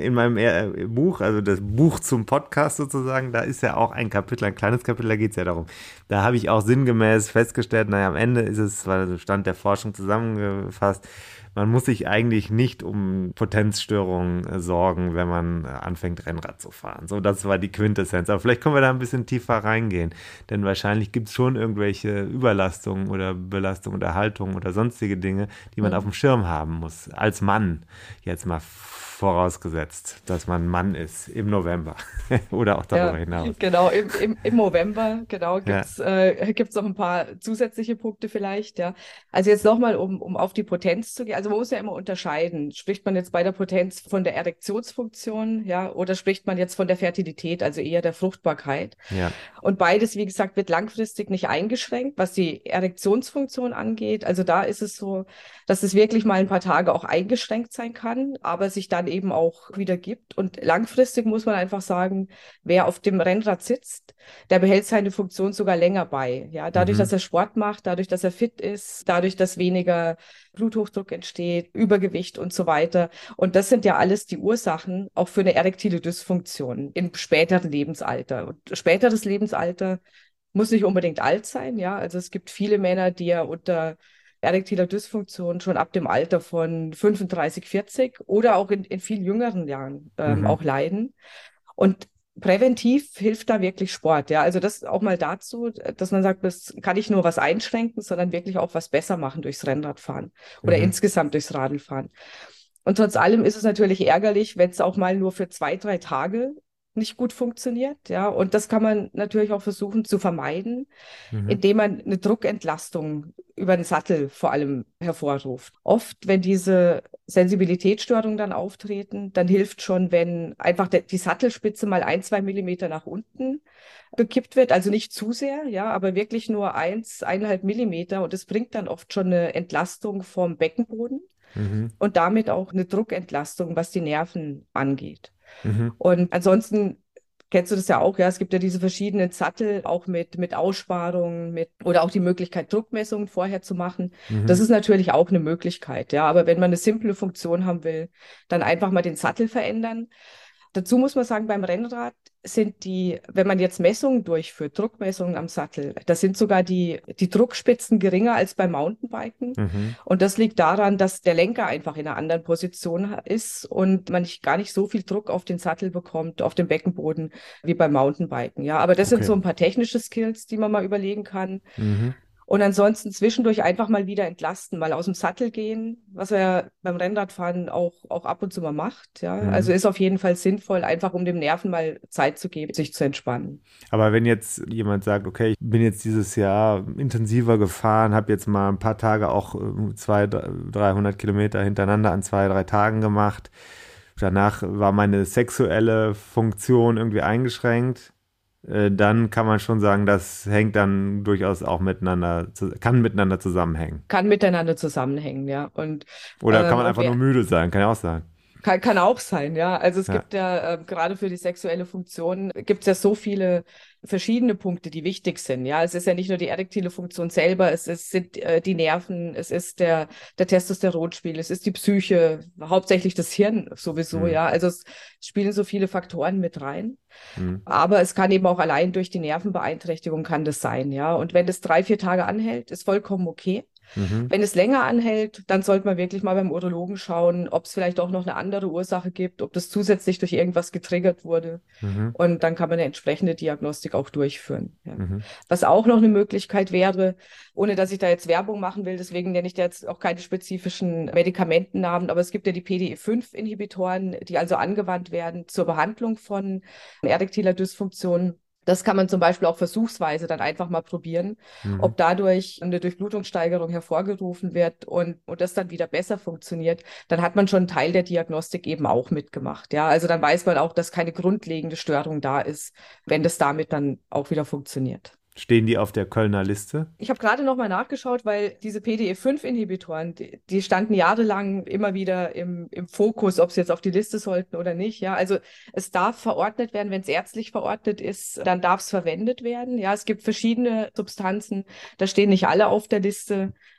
meinem Buch, also das Buch zum Podcast sozusagen, da ist ja auch ein Kapitel, ein kleines Kapitel, da geht es ja darum. Da habe ich auch sinngemäß festgestellt, naja, am Ende ist es, weil so Stand der Forschung zusammengefasst, man muss sich eigentlich nicht um Potenzstörungen sorgen, wenn man anfängt, Rennrad zu fahren. So, das war die Quintessenz. Aber vielleicht können wir da ein bisschen tiefer reingehen. Denn wahrscheinlich gibt es schon irgendwelche Überlastungen oder Belastungen oder Haltungen oder sonstige Dinge, die man auf dem Schirm haben muss. Als Mann, jetzt mal vorausgesetzt, dass man Mann ist im November oder auch darüber hinaus. Genau, im November, genau, Ja. gibt's noch ein paar zusätzliche Punkte vielleicht, ja. Also jetzt nochmal, um auf die Potenz zu gehen, also man muss ja immer unterscheiden. Spricht man jetzt bei der Potenz von der Erektionsfunktion, ja, oder spricht man jetzt von der Fertilität, also eher der Fruchtbarkeit? Ja. Und beides, wie gesagt, wird langfristig nicht eingeschränkt, was die Erektionsfunktion angeht. Also da ist es so, dass es wirklich mal ein paar Tage auch eingeschränkt sein kann, aber sich dann eben auch wieder gibt. Und langfristig muss man einfach sagen, wer auf dem Rennrad sitzt, der behält seine Funktion sogar länger bei. Ja, dadurch, dass er Sport macht, dadurch, dass er fit ist, dadurch, dass weniger Bluthochdruck entsteht, Übergewicht und so weiter. Und das sind ja alles die Ursachen auch für eine erektile Dysfunktion im späteren Lebensalter. Und späteres Lebensalter muss nicht unbedingt alt sein, ja. Also es gibt viele Männer, die ja unter erektiler Dysfunktion schon ab dem Alter von 35, 40 oder auch in viel jüngeren Jahren auch leiden. Und präventiv hilft da wirklich Sport, ja. Also das auch mal dazu, dass man sagt, das kann nicht nur was einschränken, sondern wirklich auch was besser machen durchs Rennradfahren oder insgesamt durchs Radlfahren. Und trotz allem ist es natürlich ärgerlich, wenn es auch mal nur für 2, 3 Tage nicht gut funktioniert, ja. Und das kann man natürlich auch versuchen zu vermeiden, indem man eine Druckentlastung über den Sattel vor allem hervorruft. Oft, wenn diese Sensibilitätsstörungen dann auftreten, dann hilft schon, wenn einfach die Sattelspitze mal 1, 2 Millimeter nach unten gekippt wird, also nicht zu sehr, ja, aber wirklich nur 1, 1,5 Millimeter, und es bringt dann oft schon eine Entlastung vom Beckenboden und damit auch eine Druckentlastung, was die Nerven angeht. Und ansonsten kennst du das ja auch, ja, es gibt ja diese verschiedenen Sattel, auch mit Aussparungen, oder auch die Möglichkeit, Druckmessungen vorher zu machen. Das ist natürlich auch eine Möglichkeit, ja, aber wenn man eine simple Funktion haben will, dann einfach mal den Sattel verändern. Dazu muss man sagen, beim Rennrad sind wenn man jetzt Messungen durchführt, Druckmessungen am Sattel, da sind sogar die Druckspitzen geringer als beim Mountainbiken. Und das liegt daran, dass der Lenker einfach in einer anderen Position ist und man gar nicht so viel Druck auf den Sattel bekommt, auf den Beckenboden, wie beim Mountainbiken. Ja, aber das sind so ein paar technische Skills, die man mal überlegen kann. Und ansonsten zwischendurch einfach mal wieder entlasten, mal aus dem Sattel gehen, was er ja beim Rennradfahren auch ab und zu mal macht. Ja, also ist auf jeden Fall sinnvoll, einfach um dem Nerven mal Zeit zu geben, sich zu entspannen. Aber wenn jetzt jemand sagt, okay, ich bin jetzt dieses Jahr intensiver gefahren, habe jetzt mal ein paar Tage auch 200, 300 Kilometer hintereinander an 2, 3 Tagen gemacht. Danach war meine sexuelle Funktion irgendwie eingeschränkt. Dann kann man schon sagen, das hängt dann durchaus auch kann miteinander zusammenhängen. Kann miteinander zusammenhängen, ja. Oder kann man einfach nur müde sein, kann ja auch sein. Kann auch sein, ja. Also es gibt ja gerade für die sexuelle Funktion gibt es ja so viele verschiedene Punkte, die wichtig sind. Ja, es ist ja nicht nur die erektile Funktion selber, sind die Nerven, es ist der Testosteronspiegel, es ist die Psyche, hauptsächlich das Hirn sowieso, ja. Also es spielen so viele Faktoren mit rein. Aber es kann eben auch allein durch die Nervenbeeinträchtigung kann das sein, ja. Und wenn das 3, 4 Tage anhält, ist vollkommen okay. Wenn es länger anhält, dann sollte man wirklich mal beim Urologen schauen, ob es vielleicht auch noch eine andere Ursache gibt, ob das zusätzlich durch irgendwas getriggert wurde. Und dann kann man eine entsprechende Diagnostik auch durchführen. Ja. Was auch noch eine Möglichkeit wäre, ohne dass ich da jetzt Werbung machen will, deswegen nenne ich da jetzt auch keine spezifischen Medikamentennamen, aber es gibt ja die PDE5-Inhibitoren, die also angewandt werden zur Behandlung von erektiler Dysfunktion. Das kann man zum Beispiel auch versuchsweise dann einfach mal probieren, ob dadurch eine Durchblutungssteigerung hervorgerufen wird und das dann wieder besser funktioniert. Dann hat man schon einen Teil der Diagnostik eben auch mitgemacht. Ja, also dann weiß man auch, dass keine grundlegende Störung da ist, wenn das damit dann auch wieder funktioniert. Stehen die auf der Kölner Liste? Ich habe gerade noch mal nachgeschaut, weil diese PDE5-Inhibitoren, die standen jahrelang immer wieder im Fokus, ob sie jetzt auf die Liste sollten oder nicht. Ja, also es darf verordnet werden, wenn es ärztlich verordnet ist, dann darf es verwendet werden. Ja, es gibt verschiedene Substanzen, da stehen nicht alle auf der Liste,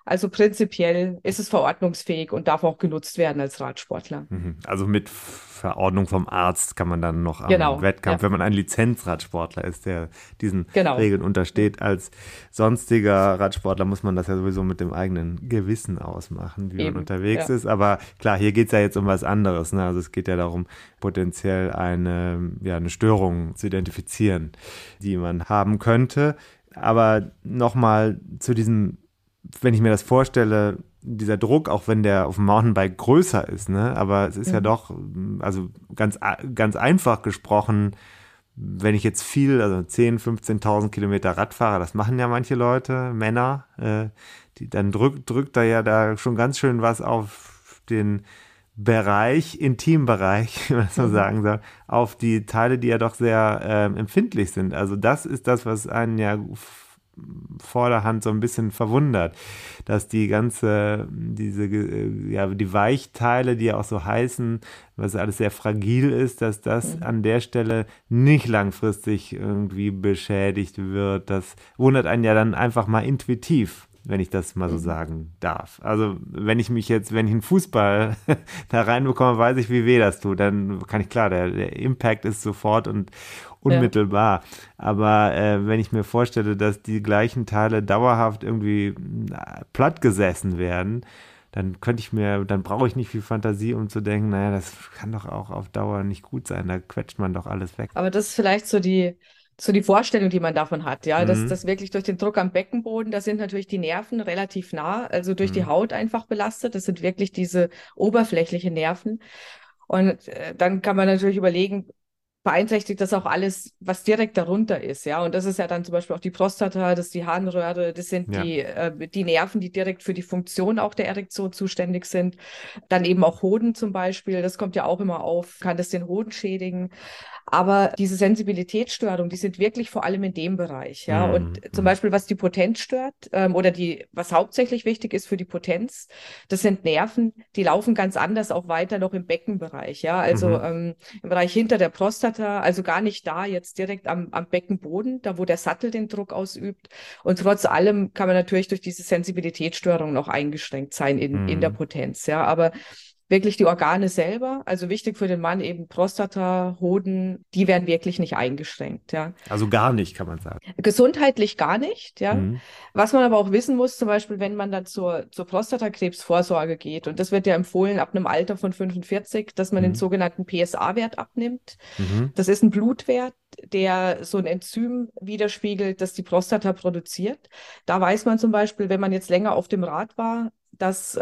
Also prinzipiell ist es verordnungsfähig und darf auch genutzt werden als Radsportler. Also mit Verordnung vom Arzt kann man dann noch am Genau, Wettkampf, ja. wenn man ein Lizenzradsportler ist, der diesen Genau. Regeln untersteht. Als sonstiger Radsportler muss man das ja sowieso mit dem eigenen Gewissen ausmachen, wie man Eben, unterwegs ja. ist. Aber klar, hier geht es ja jetzt um was anderes. Ne? Also es geht ja darum, potenziell eine Störung zu identifizieren, die man haben könnte. Aber nochmal zu diesem, wenn ich mir das vorstelle, dieser Druck, auch wenn der auf dem Mountainbike größer ist, ne? Aber es ist ja doch, also ganz einfach gesprochen, wenn ich jetzt also 10.000, 15.000 Kilometer Rad fahre, das machen ja manche Leute, Männer, dann drückt da ja da schon ganz schön was auf den Intimbereich, wenn man das so sagen soll, auf die Teile, die ja doch sehr empfindlich sind. Also das ist das, was einen ja vorderhand so ein bisschen verwundert, dass die Weichteile, die ja auch so heißen, was alles sehr fragil ist, dass das an der Stelle nicht langfristig irgendwie beschädigt wird. Das wundert einen ja dann einfach mal intuitiv, wenn ich das mal so sagen darf. Also wenn ich einen Fußball da reinbekomme, weiß ich, wie weh das tut. Dann kann ich, klar, der Impact ist sofort und unmittelbar. Aber wenn ich mir vorstelle, dass die gleichen Teile dauerhaft irgendwie platt gesessen werden, dann brauche ich nicht viel Fantasie, um zu denken, naja, das kann doch auch auf Dauer nicht gut sein. Da quetscht man doch alles weg. Aber das ist vielleicht so die Vorstellung, die man davon hat, ja, dass wirklich durch den Druck am Beckenboden, da sind natürlich die Nerven relativ nah, also durch die Haut einfach belastet. Das sind wirklich diese oberflächlichen Nerven. Und dann kann man natürlich überlegen, beeinträchtigt das auch alles, was direkt darunter ist, ja. Und das ist ja dann zum Beispiel auch die Prostata, das ist die Harnröhre, das sind die Nerven, die direkt für die Funktion auch der Erektion zuständig sind. Dann eben auch Hoden zum Beispiel, das kommt ja auch immer auf, kann das den Hoden schädigen. Aber diese Sensibilitätsstörungen, die sind wirklich vor allem in dem Bereich, ja. Und zum Beispiel, was die Potenz stört, was hauptsächlich wichtig ist für die Potenz, das sind Nerven, die laufen ganz anders auch weiter noch im Beckenbereich, ja. Also im Bereich hinter der Prostata, also gar nicht da jetzt direkt am Beckenboden, da wo der Sattel den Druck ausübt. Und trotz allem kann man natürlich durch diese Sensibilitätsstörung noch eingeschränkt sein in der Potenz, ja. Aber wirklich die Organe selber, also wichtig für den Mann eben Prostata, Hoden, die werden wirklich nicht eingeschränkt, ja. Also gar nicht, kann man sagen. Gesundheitlich gar nicht, ja. Was man aber auch wissen muss, zum Beispiel, wenn man dann zur Prostatakrebsvorsorge geht, und das wird ja empfohlen ab einem Alter von 45, dass man den sogenannten PSA-Wert abnimmt. Das ist ein Blutwert, der so ein Enzym widerspiegelt, das die Prostata produziert. Da weiß man zum Beispiel, wenn man jetzt länger auf dem Rad war, dass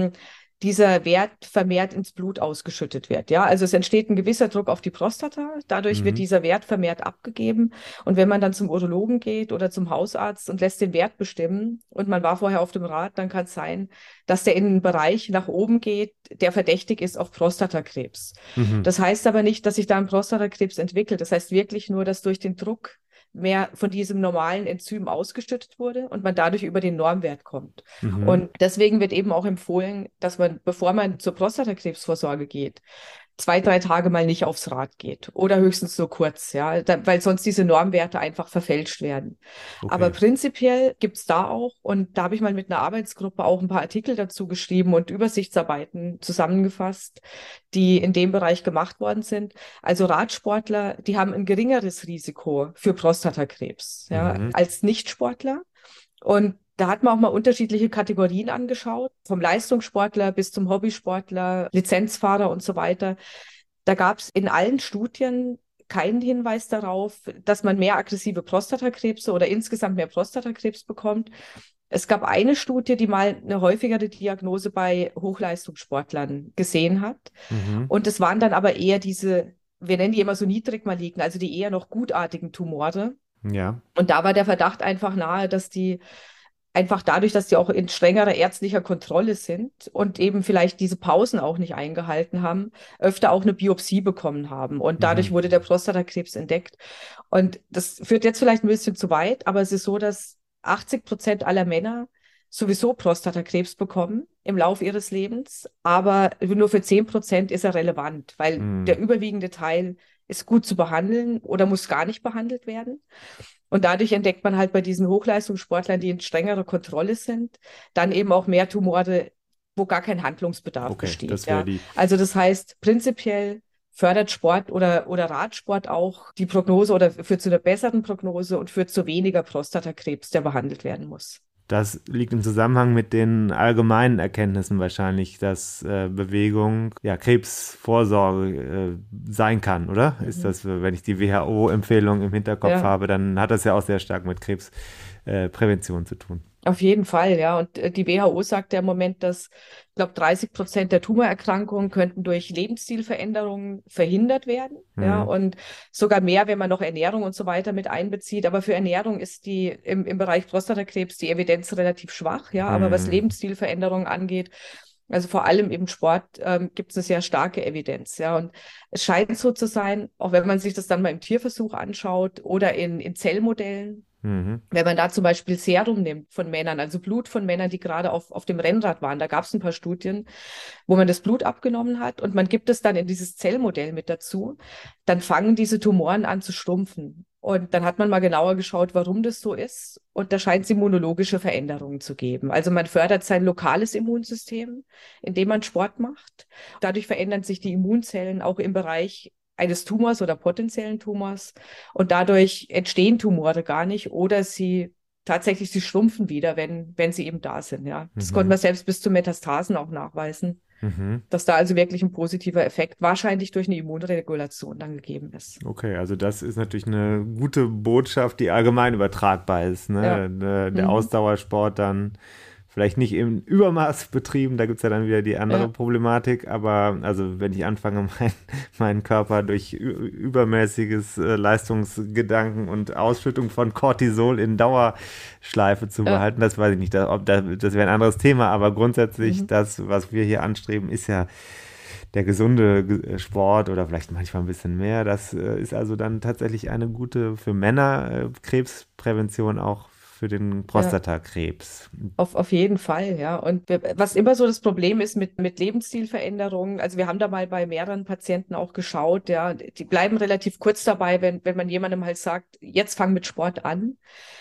dieser Wert vermehrt ins Blut ausgeschüttet wird. Ja, also es entsteht ein gewisser Druck auf die Prostata, dadurch wird dieser Wert vermehrt abgegeben. Und wenn man dann zum Urologen geht oder zum Hausarzt und lässt den Wert bestimmen und man war vorher auf dem Rad, dann kann es sein, dass der in einen Bereich nach oben geht, der verdächtig ist auf Prostatakrebs. Das heißt aber nicht, dass sich da ein Prostatakrebs entwickelt. Das heißt wirklich nur, dass durch den Druck mehr von diesem normalen Enzym ausgeschüttet wurde und man dadurch über den Normwert kommt. Und deswegen wird eben auch empfohlen, dass man, bevor man zur Prostatakrebsvorsorge geht, 2, 3 Tage mal nicht aufs Rad geht oder höchstens so kurz, ja, weil sonst diese Normwerte einfach verfälscht werden. Okay. Aber prinzipiell gibt's da auch, und da habe ich mal mit einer Arbeitsgruppe auch ein paar Artikel dazu geschrieben und Übersichtsarbeiten zusammengefasst, die in dem Bereich gemacht worden sind. Also Radsportler, die haben ein geringeres Risiko für Prostatakrebs, ja, als Nichtsportler. Und da hat man auch mal unterschiedliche Kategorien angeschaut, vom Leistungssportler bis zum Hobbysportler, Lizenzfahrer und so weiter. Da gab es in allen Studien keinen Hinweis darauf, dass man mehr aggressive Prostatakrebse oder insgesamt mehr Prostatakrebs bekommt. Es gab eine Studie, die mal eine häufigere Diagnose bei Hochleistungssportlern gesehen hat. Und es waren dann aber eher diese, wir nennen die immer so niedrigmalignen, also die eher noch gutartigen Tumore. Ja. Und da war der Verdacht einfach nahe, dass die einfach dadurch, dass die auch in strengerer ärztlicher Kontrolle sind und eben vielleicht diese Pausen auch nicht eingehalten haben, öfter auch eine Biopsie bekommen haben. Und dadurch wurde der Prostatakrebs entdeckt. Und das führt jetzt vielleicht ein bisschen zu weit, aber es ist so, dass 80% aller Männer sowieso Prostatakrebs bekommen im Laufe ihres Lebens, aber nur für 10% ist er relevant, weil der überwiegende Teil ist gut zu behandeln oder muss gar nicht behandelt werden. Und dadurch entdeckt man halt bei diesen Hochleistungssportlern, die in strengerer Kontrolle sind, dann eben auch mehr Tumore, wo gar kein Handlungsbedarf Okay, besteht. das wäre die. Also das heißt, prinzipiell fördert Sport oder Radsport auch die Prognose oder führt zu einer besseren Prognose und führt zu weniger Prostatakrebs, der behandelt werden muss. Das liegt im Zusammenhang mit den allgemeinen Erkenntnissen wahrscheinlich, dass Bewegung Krebsvorsorge sein kann, oder? Ist das, wenn ich die WHO-Empfehlung im Hinterkopf habe, dann hat das ja auch sehr stark mit Krebsprävention zu tun. Auf jeden Fall, ja. Und die WHO sagt ja im Moment, dass, ich glaube, 30% der Tumorerkrankungen könnten durch Lebensstilveränderungen verhindert werden. Ja, und sogar mehr, wenn man noch Ernährung und so weiter mit einbezieht. Aber für Ernährung ist die im Bereich Prostatakrebs die Evidenz relativ schwach. Ja, aber was Lebensstilveränderungen angeht, also vor allem im Sport, gibt es eine sehr starke Evidenz. Ja, und es scheint so zu sein, auch wenn man sich das dann mal im Tierversuch anschaut oder in Zellmodellen. Wenn man da zum Beispiel Serum nimmt von Männern, also Blut von Männern, die gerade auf dem Rennrad waren, da gab es ein paar Studien, wo man das Blut abgenommen hat und man gibt es dann in dieses Zellmodell mit dazu, dann fangen diese Tumoren an zu schrumpfen. Und dann hat man mal genauer geschaut, warum das so ist. Und da scheint es immunologische Veränderungen zu geben. Also man fördert sein lokales Immunsystem, indem man Sport macht. Dadurch verändern sich die Immunzellen auch im Bereich eines Tumors oder potenziellen Tumors und dadurch entstehen Tumore gar nicht oder sie schrumpfen wieder, wenn sie eben da sind. Ja, das konnte man selbst bis zu Metastasen auch nachweisen, dass da also wirklich ein positiver Effekt wahrscheinlich durch eine Immunregulation dann gegeben ist. Okay, also das ist natürlich eine gute Botschaft, die allgemein übertragbar ist. Ne? Ja. Der Ausdauersport dann vielleicht nicht im Übermaß betrieben, da gibt es ja dann wieder die andere Problematik, aber also wenn ich anfange, meinen Körper durch übermäßiges Leistungsgedanken und Ausschüttung von Cortisol in Dauerschleife zu behalten, das weiß ich nicht, das wäre ein anderes Thema, aber grundsätzlich das, was wir hier anstreben, ist ja der gesunde Sport oder vielleicht manchmal ein bisschen mehr, das ist also dann tatsächlich eine gute für Männer Krebsprävention auch für den Prostatakrebs. Auf jeden Fall, ja. Und was immer so das Problem ist mit Lebensstilveränderungen, also wir haben da mal bei mehreren Patienten auch geschaut, ja, die bleiben relativ kurz dabei, wenn man jemandem halt sagt, jetzt fang mit Sport an.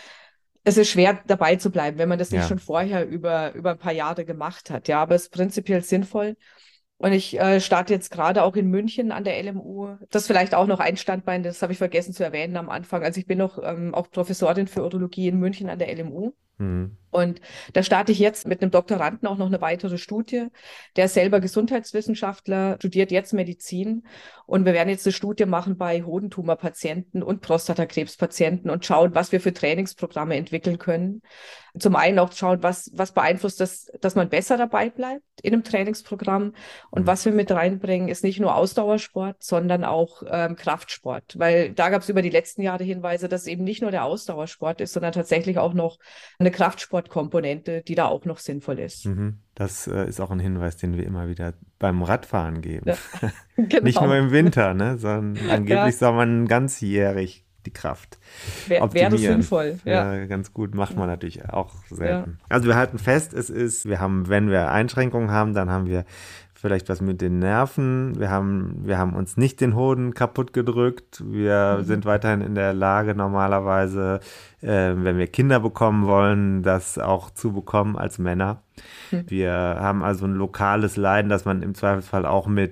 Es ist schwer dabei zu bleiben, wenn man das nicht schon vorher über ein paar Jahre gemacht hat, ja, aber es ist prinzipiell sinnvoll. Und ich starte jetzt gerade auch in München an der LMU. Das ist vielleicht auch noch ein Standbein, das habe ich vergessen zu erwähnen am Anfang. Also ich bin noch auch Professorin für Urologie in München an der LMU. Und da starte ich jetzt mit einem Doktoranden auch noch eine weitere Studie. Der ist selber Gesundheitswissenschaftler, studiert jetzt Medizin. Und wir werden jetzt eine Studie machen bei Hodentumorpatienten und Prostatakrebspatienten und schauen, was wir für Trainingsprogramme entwickeln können. Zum einen auch schauen, was beeinflusst das, dass man besser dabei bleibt in einem Trainingsprogramm. Und was wir mit reinbringen, ist nicht nur Ausdauersport, sondern auch Kraftsport. Weil da gab es über die letzten Jahre Hinweise, dass eben nicht nur der Ausdauersport ist, sondern tatsächlich auch noch eine Kraftsportkomponente, die da auch noch sinnvoll ist. Das ist auch ein Hinweis, den wir immer wieder beim Radfahren geben. Ja, genau. Nicht nur im Winter, ne, sondern angeblich soll man ganzjährig die Kraft optimieren. Wäre sinnvoll. Ja, ganz gut, macht man natürlich auch selten. Ja. Also wir halten fest, wenn wir Einschränkungen haben, dann haben wir vielleicht was mit den Nerven. Wir haben uns nicht den Hoden kaputt gedrückt. Wir sind weiterhin in der Lage, normalerweise, wenn wir Kinder bekommen wollen, das auch zu bekommen als Männer. Wir haben also ein lokales Leiden, das man im Zweifelsfall auch mit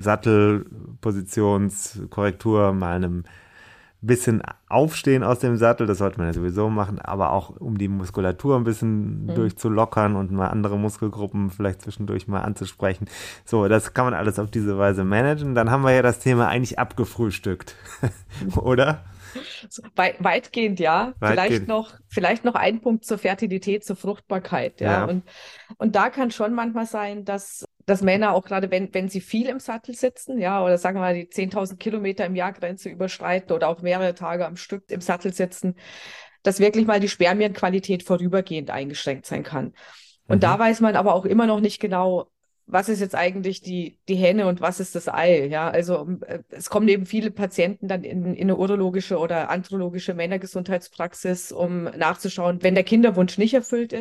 Sattelpositionskorrektur, mal einem bisschen aufstehen aus dem Sattel, das sollte man ja sowieso machen, aber auch um die Muskulatur ein bisschen durchzulockern und mal andere Muskelgruppen vielleicht zwischendurch mal anzusprechen. So, das kann man alles auf diese Weise managen. Dann haben wir ja das Thema eigentlich abgefrühstückt, oder? Weitgehend ja. Vielleicht noch ein Punkt zur Fertilität, zur Fruchtbarkeit. Ja. Und da kann schon manchmal sein, dass Männer auch gerade, wenn sie viel im Sattel sitzen, ja, oder sagen wir mal die 10.000 Kilometer im Jahr Grenze überschreiten oder auch mehrere Tage am Stück im Sattel sitzen, dass wirklich mal die Spermienqualität vorübergehend eingeschränkt sein kann. Und da weiß man aber auch immer noch nicht genau, was ist jetzt eigentlich die Henne und was ist das Ei? Ja, also es kommen eben viele Patienten dann in eine urologische oder andrologische Männergesundheitspraxis, um nachzuschauen, wenn der Kinderwunsch nicht erfüllt ist,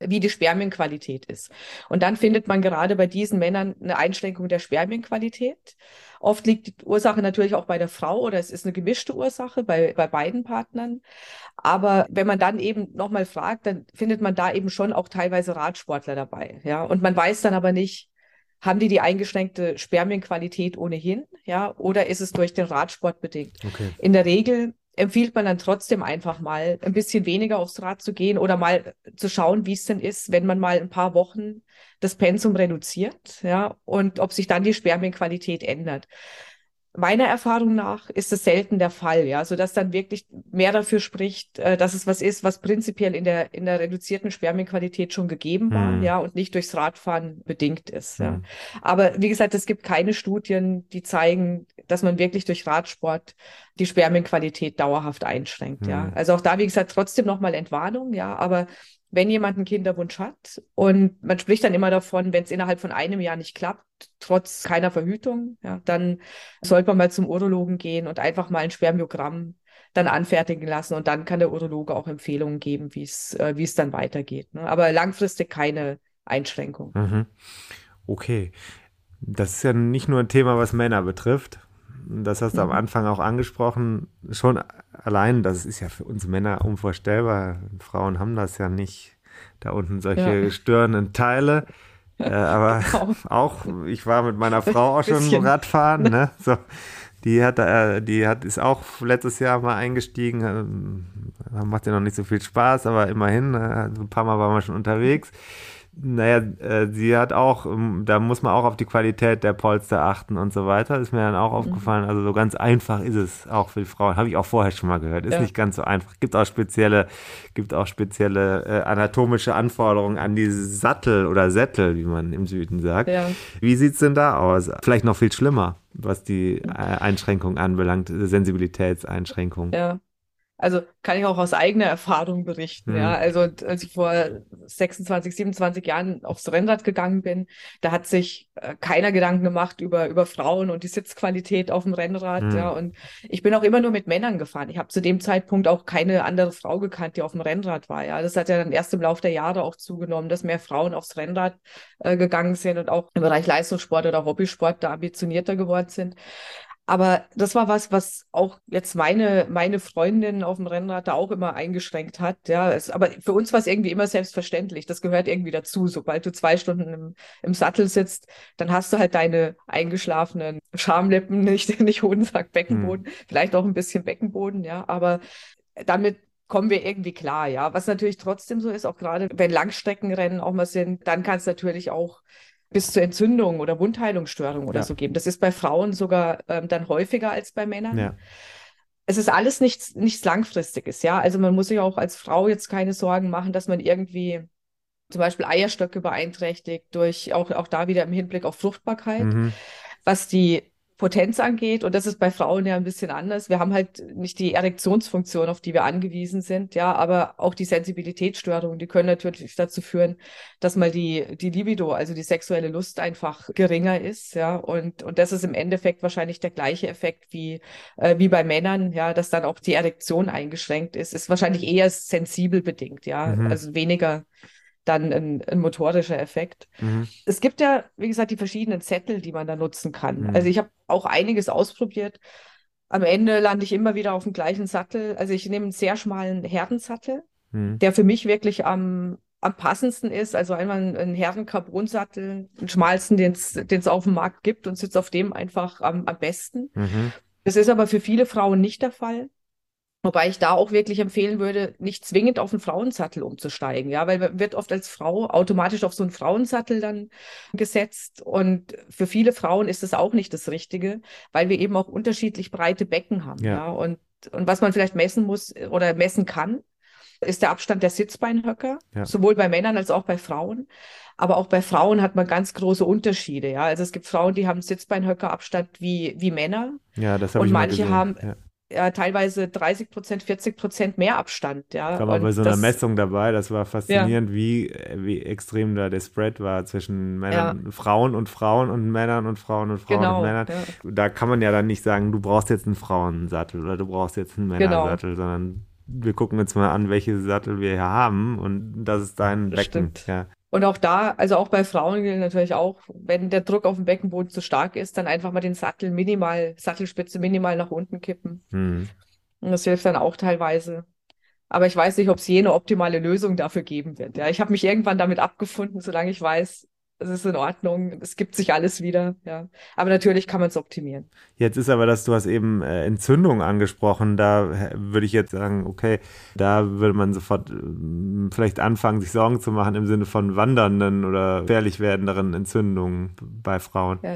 wie die Spermienqualität ist. Und dann findet man gerade bei diesen Männern eine Einschränkung der Spermienqualität. Oft liegt die Ursache natürlich auch bei der Frau oder es ist eine gemischte Ursache bei beiden Partnern. Aber wenn man dann eben nochmal fragt, dann findet man da eben schon auch teilweise Radsportler dabei. Ja? Und man weiß dann aber nicht, haben die eingeschränkte Spermienqualität ohnehin, ja, oder ist es durch den Radsport bedingt? Okay. In der Regel empfiehlt man dann trotzdem einfach mal ein bisschen weniger aufs Rad zu gehen oder mal zu schauen, wie es denn ist, wenn man mal ein paar Wochen das Pensum reduziert, ja, und ob sich dann die Spermienqualität ändert. Meiner Erfahrung nach ist es selten der Fall, ja, sodass dann wirklich mehr dafür spricht, dass es was ist, was prinzipiell in der reduzierten Spermienqualität schon gegeben war, ja, und nicht durchs Radfahren bedingt ist, ja. Aber wie gesagt, es gibt keine Studien, die zeigen, dass man wirklich durch Radsport die Spermienqualität dauerhaft einschränkt, ja. Also auch da, wie gesagt, trotzdem nochmal Entwarnung, ja, aber wenn jemand einen Kinderwunsch hat und man spricht dann immer davon, wenn es innerhalb von einem Jahr nicht klappt, trotz keiner Verhütung, ja, dann sollte man mal zum Urologen gehen und einfach mal ein Spermiogramm dann anfertigen lassen und dann kann der Urologe auch Empfehlungen geben, wie es dann weitergeht, ne? Aber langfristig keine Einschränkung. Okay. Das ist ja nicht nur ein Thema, was Männer betrifft. Das hast du am Anfang auch angesprochen. Schon allein, das ist ja für uns Männer unvorstellbar. Frauen haben das ja nicht, da unten solche störenden Teile. Aber auch, ich war mit meiner Frau auch schon Radfahren. Ne? So, die ist auch letztes Jahr mal eingestiegen. Macht ja noch nicht so viel Spaß, aber immerhin, ein paar Mal waren wir schon unterwegs. Naja, sie hat auch, da muss man auch auf die Qualität der Polster achten und so weiter. Ist mir dann auch aufgefallen. Also so ganz einfach ist es auch für die Frauen. Habe ich auch vorher schon mal gehört. Ist nicht ganz so einfach. Gibt auch spezielle anatomische Anforderungen an die Sattel oder Sättel, wie man im Süden sagt. Ja. Wie sieht's denn da aus? Vielleicht noch viel schlimmer, was die Einschränkung anbelangt, Sensibilitätseinschränkung. Ja. Also kann ich auch aus eigener Erfahrung berichten, ja. Also als ich vor 26, 27 Jahren aufs Rennrad gegangen bin, da hat sich keiner Gedanken gemacht über Frauen und die Sitzqualität auf dem Rennrad, ja. Und ich bin auch immer nur mit Männern gefahren. Ich habe zu dem Zeitpunkt auch keine andere Frau gekannt, die auf dem Rennrad war, ja. Das hat ja dann erst im Laufe der Jahre auch zugenommen, dass mehr Frauen aufs Rennrad gegangen sind und auch im Bereich Leistungssport oder Hobbysport da ambitionierter geworden sind. Aber das war was auch jetzt meine Freundin auf dem Rennrad da auch immer eingeschränkt hat. Ja, aber für uns war es irgendwie immer selbstverständlich. Das gehört irgendwie dazu. Sobald du 2 Stunden im Sattel sitzt, dann hast du halt deine eingeschlafenen Schamlippen, nicht Hodensack, Beckenboden, vielleicht auch ein bisschen Beckenboden, ja. Aber damit kommen wir irgendwie klar, ja. Was natürlich trotzdem so ist, auch gerade wenn Langstreckenrennen auch mal sind, dann kann es natürlich auch bis zur Entzündung oder Wundheilungsstörung oder so geben. Das ist bei Frauen sogar dann häufiger als bei Männern. Ja. Es ist alles nichts Langfristiges, ja. Also man muss sich auch als Frau jetzt keine Sorgen machen, dass man irgendwie zum Beispiel Eierstöcke beeinträchtigt durch auch da wieder im Hinblick auf Fruchtbarkeit. Was die Potenz angeht, und das ist bei Frauen ja ein bisschen anders. Wir haben halt nicht die Erektionsfunktion, auf die wir angewiesen sind, ja, aber auch die Sensibilitätsstörungen, die können natürlich dazu führen, dass mal die Libido, also die sexuelle Lust einfach geringer ist, ja, und das ist im Endeffekt wahrscheinlich der gleiche Effekt wie bei Männern, ja, dass dann auch die Erektion eingeschränkt ist wahrscheinlich eher sensibel bedingt, ja, also weniger dann ein motorischer Effekt. Es gibt ja, wie gesagt, die verschiedenen Sättel, die man da nutzen kann. Also ich habe auch einiges ausprobiert. Am Ende lande ich immer wieder auf dem gleichen Sattel. Also ich nehme einen sehr schmalen Herrensattel, der für mich wirklich am passendsten ist. Also einmal einen Herren-Carbon-Sattel, den schmalsten, den es auf dem Markt gibt, und sitze auf dem einfach am besten. Das ist aber für viele Frauen nicht der Fall. Wobei ich da auch wirklich empfehlen würde, nicht zwingend auf einen Frauensattel umzusteigen, ja, weil man wird oft als Frau automatisch auf so einen Frauensattel dann gesetzt, und für viele Frauen ist das auch nicht das Richtige, weil wir eben auch unterschiedlich breite Becken haben, ja, und was man vielleicht messen muss oder messen kann, ist der Abstand der Sitzbeinhöcker, sowohl bei Männern als auch bei Frauen. Aber auch bei Frauen hat man ganz große Unterschiede, ja. Also es gibt Frauen, die haben Sitzbeinhöckerabstand wie Männer. Ja, das habe ich mal gesehen. Und manche haben teilweise 30%, 40% mehr Abstand. Ja. Ich war mal bei so einer Messung dabei, das war faszinierend, wie extrem da der Spread war zwischen Männern, Frauen und Männern und Frauen und Frauen und Männern. Ja. Da kann man ja dann nicht sagen, du brauchst jetzt einen Frauensattel oder du brauchst jetzt einen Männersattel, sondern wir gucken uns mal an, welche Sattel wir hier haben und das ist dein Das Becken. stimmt. Ja. Und auch da, also auch bei Frauen gilt natürlich auch, wenn der Druck auf dem Beckenboden zu stark ist, dann einfach mal den Sattelspitze minimal nach unten kippen. Hm. Und das hilft dann auch teilweise. Aber ich weiß nicht, ob es je eine optimale Lösung dafür geben wird. Ja, ich habe mich irgendwann damit abgefunden, solange ich weiß, es ist in Ordnung, es gibt sich alles wieder. Ja, aber natürlich kann man es optimieren. Jetzt ist aber, du hast eben Entzündung angesprochen, da würde ich jetzt sagen, okay, da würde man sofort vielleicht anfangen, sich Sorgen zu machen im Sinne von wandernden oder gefährlich werdenderen Entzündungen bei Frauen. Ja.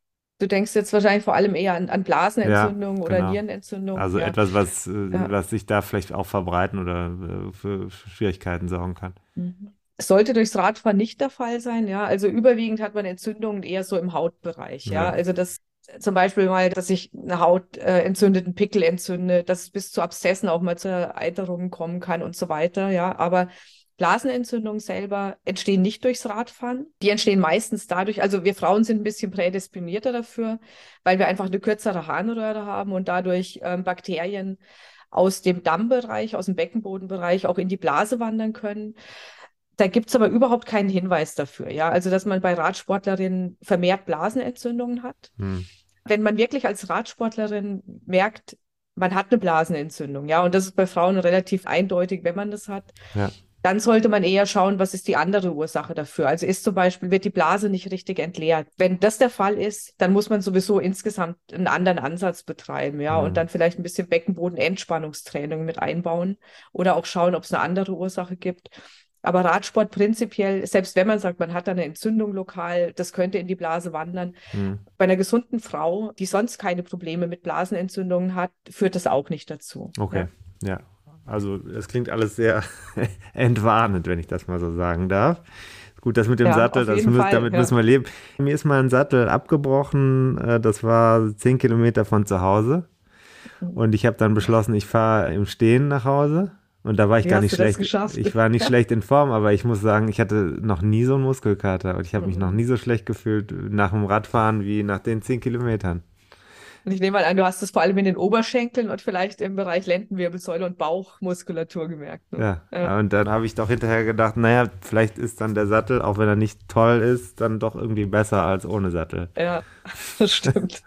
Du denkst jetzt wahrscheinlich vor allem eher an Blasenentzündung oder genau. Nierenentzündung. Also Ja. etwas, was sich da vielleicht auch verbreiten oder für Schwierigkeiten sorgen kann. Mhm. Es sollte durchs Radfahren nicht der Fall sein, ja. Also überwiegend hat man Entzündungen eher so im Hautbereich, ja. Ja. Also das zum Beispiel mal, dass sich eine Haut entzündet, ein Pickel entzündet, dass es bis zu Abszessen auch mal zu Eiterungen kommen kann und so weiter, ja. Aber Blasenentzündungen selber entstehen nicht durchs Radfahren. Die entstehen meistens dadurch, also wir Frauen sind ein bisschen prädestinierter dafür, weil wir einfach eine kürzere Harnröhre haben und dadurch Bakterien aus dem Dammbereich, aus dem Beckenbodenbereich auch in die Blase wandern können. Da gibt es aber überhaupt keinen Hinweis dafür, ja. Also, dass man bei Radsportlerinnen vermehrt Blasenentzündungen hat. Hm. Wenn man wirklich als Radsportlerin merkt, man hat eine Blasenentzündung, ja, und das ist bei Frauen relativ eindeutig, wenn man das hat, Ja. dann sollte man eher schauen, was ist die andere Ursache dafür. Also ist zum Beispiel, wird die Blase nicht richtig entleert. Wenn das der Fall ist, dann muss man sowieso insgesamt einen anderen Ansatz betreiben, ja, und dann vielleicht ein bisschen Beckenboden-Entspannungstraining mit einbauen oder auch schauen, ob es eine andere Ursache gibt. Aber Radsport prinzipiell, selbst wenn man sagt, man hat da eine Entzündung lokal, das könnte in die Blase wandern. Bei einer gesunden Frau, die sonst keine Probleme mit Blasenentzündungen hat, führt das auch nicht dazu. Okay, ja. Also es klingt alles sehr entwarnend, wenn ich das mal so sagen darf. Gut, das mit dem Sattel, damit müssen wir leben. Mir ist mal ein Sattel abgebrochen, das war 10 Kilometer von zu Hause. Und ich habe dann beschlossen, ich fahre im Stehen nach Hause. Und da war ich gar nicht schlecht. Ich war nicht schlecht in Form, aber ich muss sagen, ich hatte noch nie so einen Muskelkater. Und ich habe mich noch nie so schlecht gefühlt nach dem Radfahren wie nach den 10 Kilometern. Und ich nehme mal an, du hast es vor allem in den Oberschenkeln und vielleicht im Bereich Lendenwirbelsäule und Bauchmuskulatur gemerkt. Ne? Ja, und dann habe ich doch hinterher gedacht, naja, vielleicht ist dann der Sattel, auch wenn er nicht toll ist, dann doch irgendwie besser als ohne Sattel. Ja, das stimmt.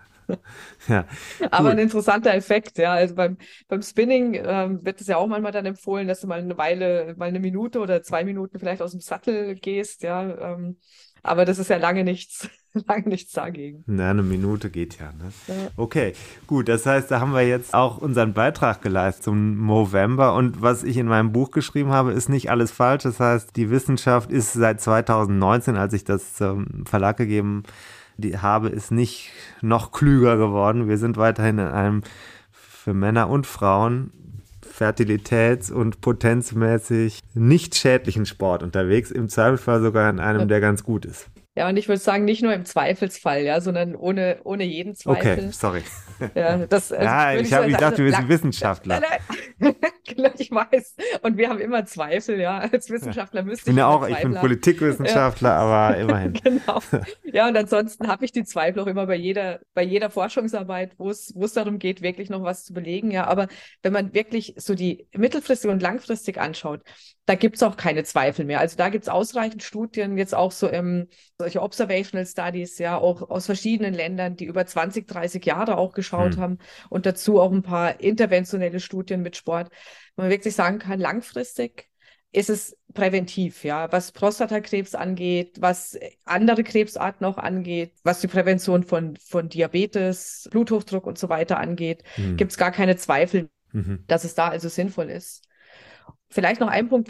Ja, aber ein interessanter Effekt, ja. Also beim Spinning wird es ja auch manchmal dann empfohlen, dass du mal eine Minute oder 2 Minuten vielleicht aus dem Sattel gehst, ja. Aber das ist ja lange nichts dagegen. Na, eine Minute geht ja, ne? Ja. Okay, gut, das heißt, da haben wir jetzt auch unseren Beitrag geleistet zum November und was ich in meinem Buch geschrieben habe, ist nicht alles falsch. Das heißt, die Wissenschaft ist seit 2019, als ich das zum Verlag gegeben habe, ist nicht noch klüger geworden. Wir sind weiterhin in einem für Männer und Frauen fertilitäts- und potenzmäßig nicht schädlichen Sport unterwegs, im Zweifelsfall sogar in einem, der ganz gut ist. Ja, und ich würde sagen, nicht nur im Zweifelsfall, ja, sondern ohne jeden Zweifel. Okay, sorry. Ja, ich dachte, wir sind Wissenschaftler. Nein. Ich weiß. Und wir haben immer Zweifel, ja. Als Wissenschaftler müsste ich bin Politikwissenschaftler, aber immerhin. Genau. Ja, und ansonsten habe ich die Zweifel auch immer bei jeder Forschungsarbeit, wo es darum geht, wirklich noch was zu belegen, ja. Aber wenn man wirklich so die mittelfristig und langfristig anschaut, da gibt es auch keine Zweifel mehr. Also da gibt es ausreichend Studien, jetzt auch so solche Observational Studies, ja, auch aus verschiedenen Ländern, die über 20, 30 Jahre auch geschaut haben und dazu auch ein paar interventionelle Studien mit Sport, wo man wirklich sagen kann, langfristig ist es präventiv, ja, was Prostatakrebs angeht, was andere Krebsarten auch angeht, was die Prävention von Diabetes, Bluthochdruck und so weiter angeht, gibt es gar keine Zweifel, dass es da also sinnvoll ist. Vielleicht noch ein Punkt,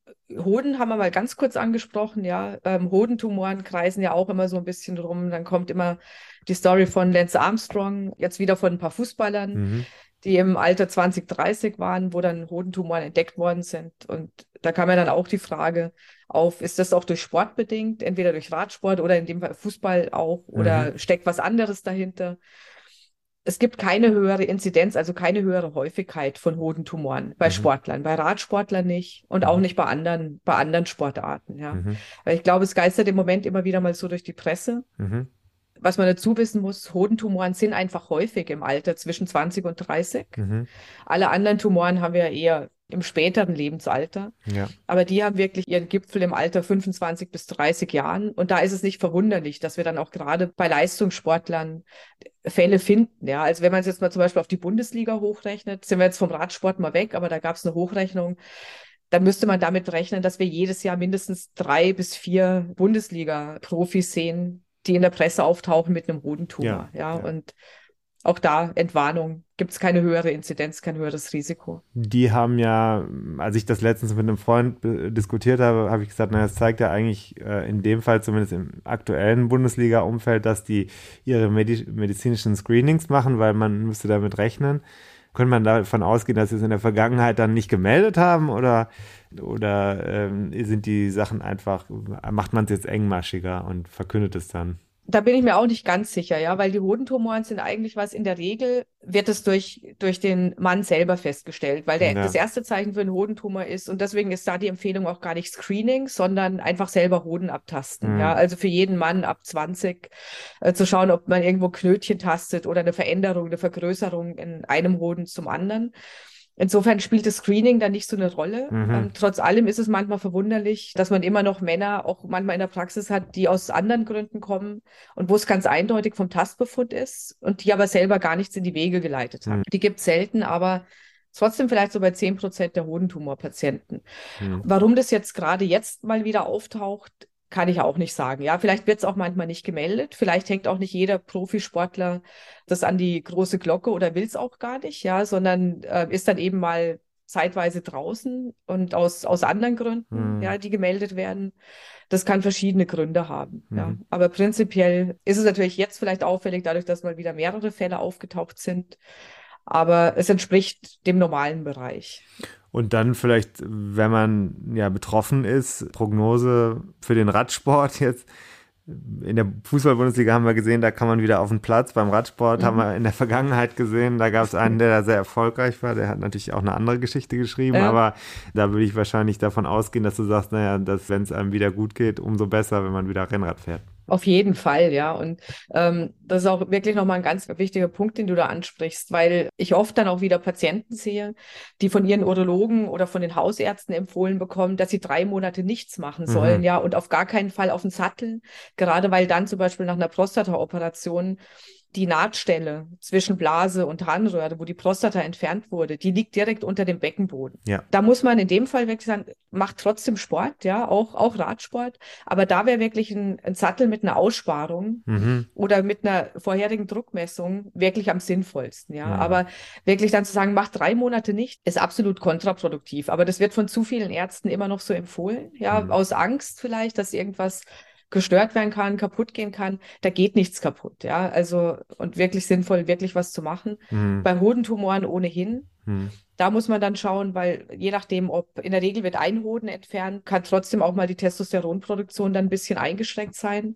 Hoden haben wir mal ganz kurz angesprochen, ja. Hodentumoren kreisen ja auch immer so ein bisschen rum. Dann kommt immer die Story von Lance Armstrong, jetzt wieder von ein paar Fußballern, die im Alter 20, 30 waren, wo dann Hodentumoren entdeckt worden sind. Und da kam ja dann auch die Frage auf, ist das auch durch Sport bedingt, entweder durch Radsport oder in dem Fall Fußball auch, oder steckt was anderes dahinter? Es gibt keine höhere Inzidenz, also keine höhere Häufigkeit von Hodentumoren bei Sportlern, bei Radsportlern nicht und auch nicht bei anderen Sportarten. Ja. Weil ich glaube, es geistert im Moment immer wieder mal so durch die Presse. was man dazu wissen muss, Hodentumoren sind einfach häufig im Alter zwischen 20 und 30. Alle anderen Tumoren haben wir eher im späteren Lebensalter. Ja. Aber die haben wirklich ihren Gipfel im Alter 25 bis 30 Jahren. Und da ist es nicht verwunderlich, dass wir dann auch gerade bei Leistungssportlern Fälle finden. Ja, also wenn man es jetzt mal zum Beispiel auf die Bundesliga hochrechnet, sind wir jetzt vom Radsport mal weg, aber da gab es eine Hochrechnung. Dann müsste man damit rechnen, dass wir jedes Jahr mindestens 3 bis 4 Bundesliga-Profis sehen, die in der Presse auftauchen mit einem Hodentumor. Ja. Und auch da Entwarnung, gibt es keine höhere Inzidenz, kein höheres Risiko. Die haben ja, als ich das letztens mit einem Freund diskutiert habe, habe ich gesagt, naja, das zeigt ja eigentlich in dem Fall, zumindest im aktuellen Bundesliga-Umfeld, dass die ihre medizinischen Screenings machen, weil man müsste damit rechnen. Könnte man davon ausgehen, dass sie es in der Vergangenheit dann nicht gemeldet haben oder sind die Sachen einfach, macht man es jetzt engmaschiger und verkündet es dann? Da bin ich mir auch nicht ganz sicher, ja, weil die Hodentumoren sind eigentlich was, in der Regel wird es durch den Mann selber festgestellt, weil das erste Zeichen für einen Hodentumor ist, und deswegen ist da die Empfehlung auch gar nicht Screening, sondern einfach selber Hoden abtasten. Ja, also für jeden Mann ab 20 zu schauen, ob man irgendwo Knötchen tastet oder eine Veränderung, eine Vergrößerung in einem Hoden zum anderen. Insofern spielt das Screening da nicht so eine Rolle. Trotz allem ist es manchmal verwunderlich, dass man immer noch Männer auch manchmal in der Praxis hat, die aus anderen Gründen kommen und wo es ganz eindeutig vom Tastbefund ist und die aber selber gar nichts in die Wege geleitet haben. Die gibt es selten, aber trotzdem vielleicht so bei 10% der Hodentumorpatienten. Warum das jetzt gerade jetzt mal wieder auftaucht, kann ich auch nicht sagen. Ja, vielleicht wird es auch manchmal nicht gemeldet. Vielleicht hängt auch nicht jeder Profisportler das an die große Glocke oder will es auch gar nicht, ja, sondern ist dann eben mal zeitweise draußen und aus anderen Gründen, ja, die gemeldet werden. Das kann verschiedene Gründe haben. Ja. Aber prinzipiell ist es natürlich jetzt vielleicht auffällig, dadurch, dass mal wieder mehrere Fälle aufgetaucht sind. Aber es entspricht dem normalen Bereich. Und dann vielleicht, wenn man ja betroffen ist, Prognose für den Radsport jetzt. In der Fußball-Bundesliga haben wir gesehen, da kann man wieder auf den Platz. Beim Radsport haben wir in der Vergangenheit gesehen, da gab es einen, der da sehr erfolgreich war. Der hat natürlich auch eine andere Geschichte geschrieben, aber da würde ich wahrscheinlich davon ausgehen, dass du sagst, naja, dass wenn es einem wieder gut geht, umso besser, wenn man wieder Rennrad fährt. Auf jeden Fall, ja. Und das ist auch wirklich nochmal ein ganz wichtiger Punkt, den du da ansprichst, weil ich oft dann auch wieder Patienten sehe, die von ihren Urologen oder von den Hausärzten empfohlen bekommen, dass sie 3 Monate nichts machen sollen, ja, und auf gar keinen Fall auf den Sattel, gerade weil dann zum Beispiel nach einer Prostata-Operation die Nahtstelle zwischen Blase und Harnröhre, wo die Prostata entfernt wurde, die liegt direkt unter dem Beckenboden. Ja. Da muss man in dem Fall wirklich sagen, macht trotzdem Sport, ja, auch Radsport, aber da wäre wirklich ein Sattel mit einer Aussparung oder mit einer vorherigen Druckmessung wirklich am sinnvollsten, ja. Aber wirklich dann zu sagen, macht 3 Monate nicht, ist absolut kontraproduktiv. Aber das wird von zu vielen Ärzten immer noch so empfohlen, ja, aus Angst vielleicht, dass irgendwas gestört werden kann, kaputt gehen kann, da geht nichts kaputt, ja, also und wirklich sinnvoll, wirklich was zu machen. Bei Hodentumoren ohnehin, da muss man dann schauen, weil je nachdem, ob in der Regel wird ein Hoden entfernt, kann trotzdem auch mal die Testosteronproduktion dann ein bisschen eingeschränkt sein.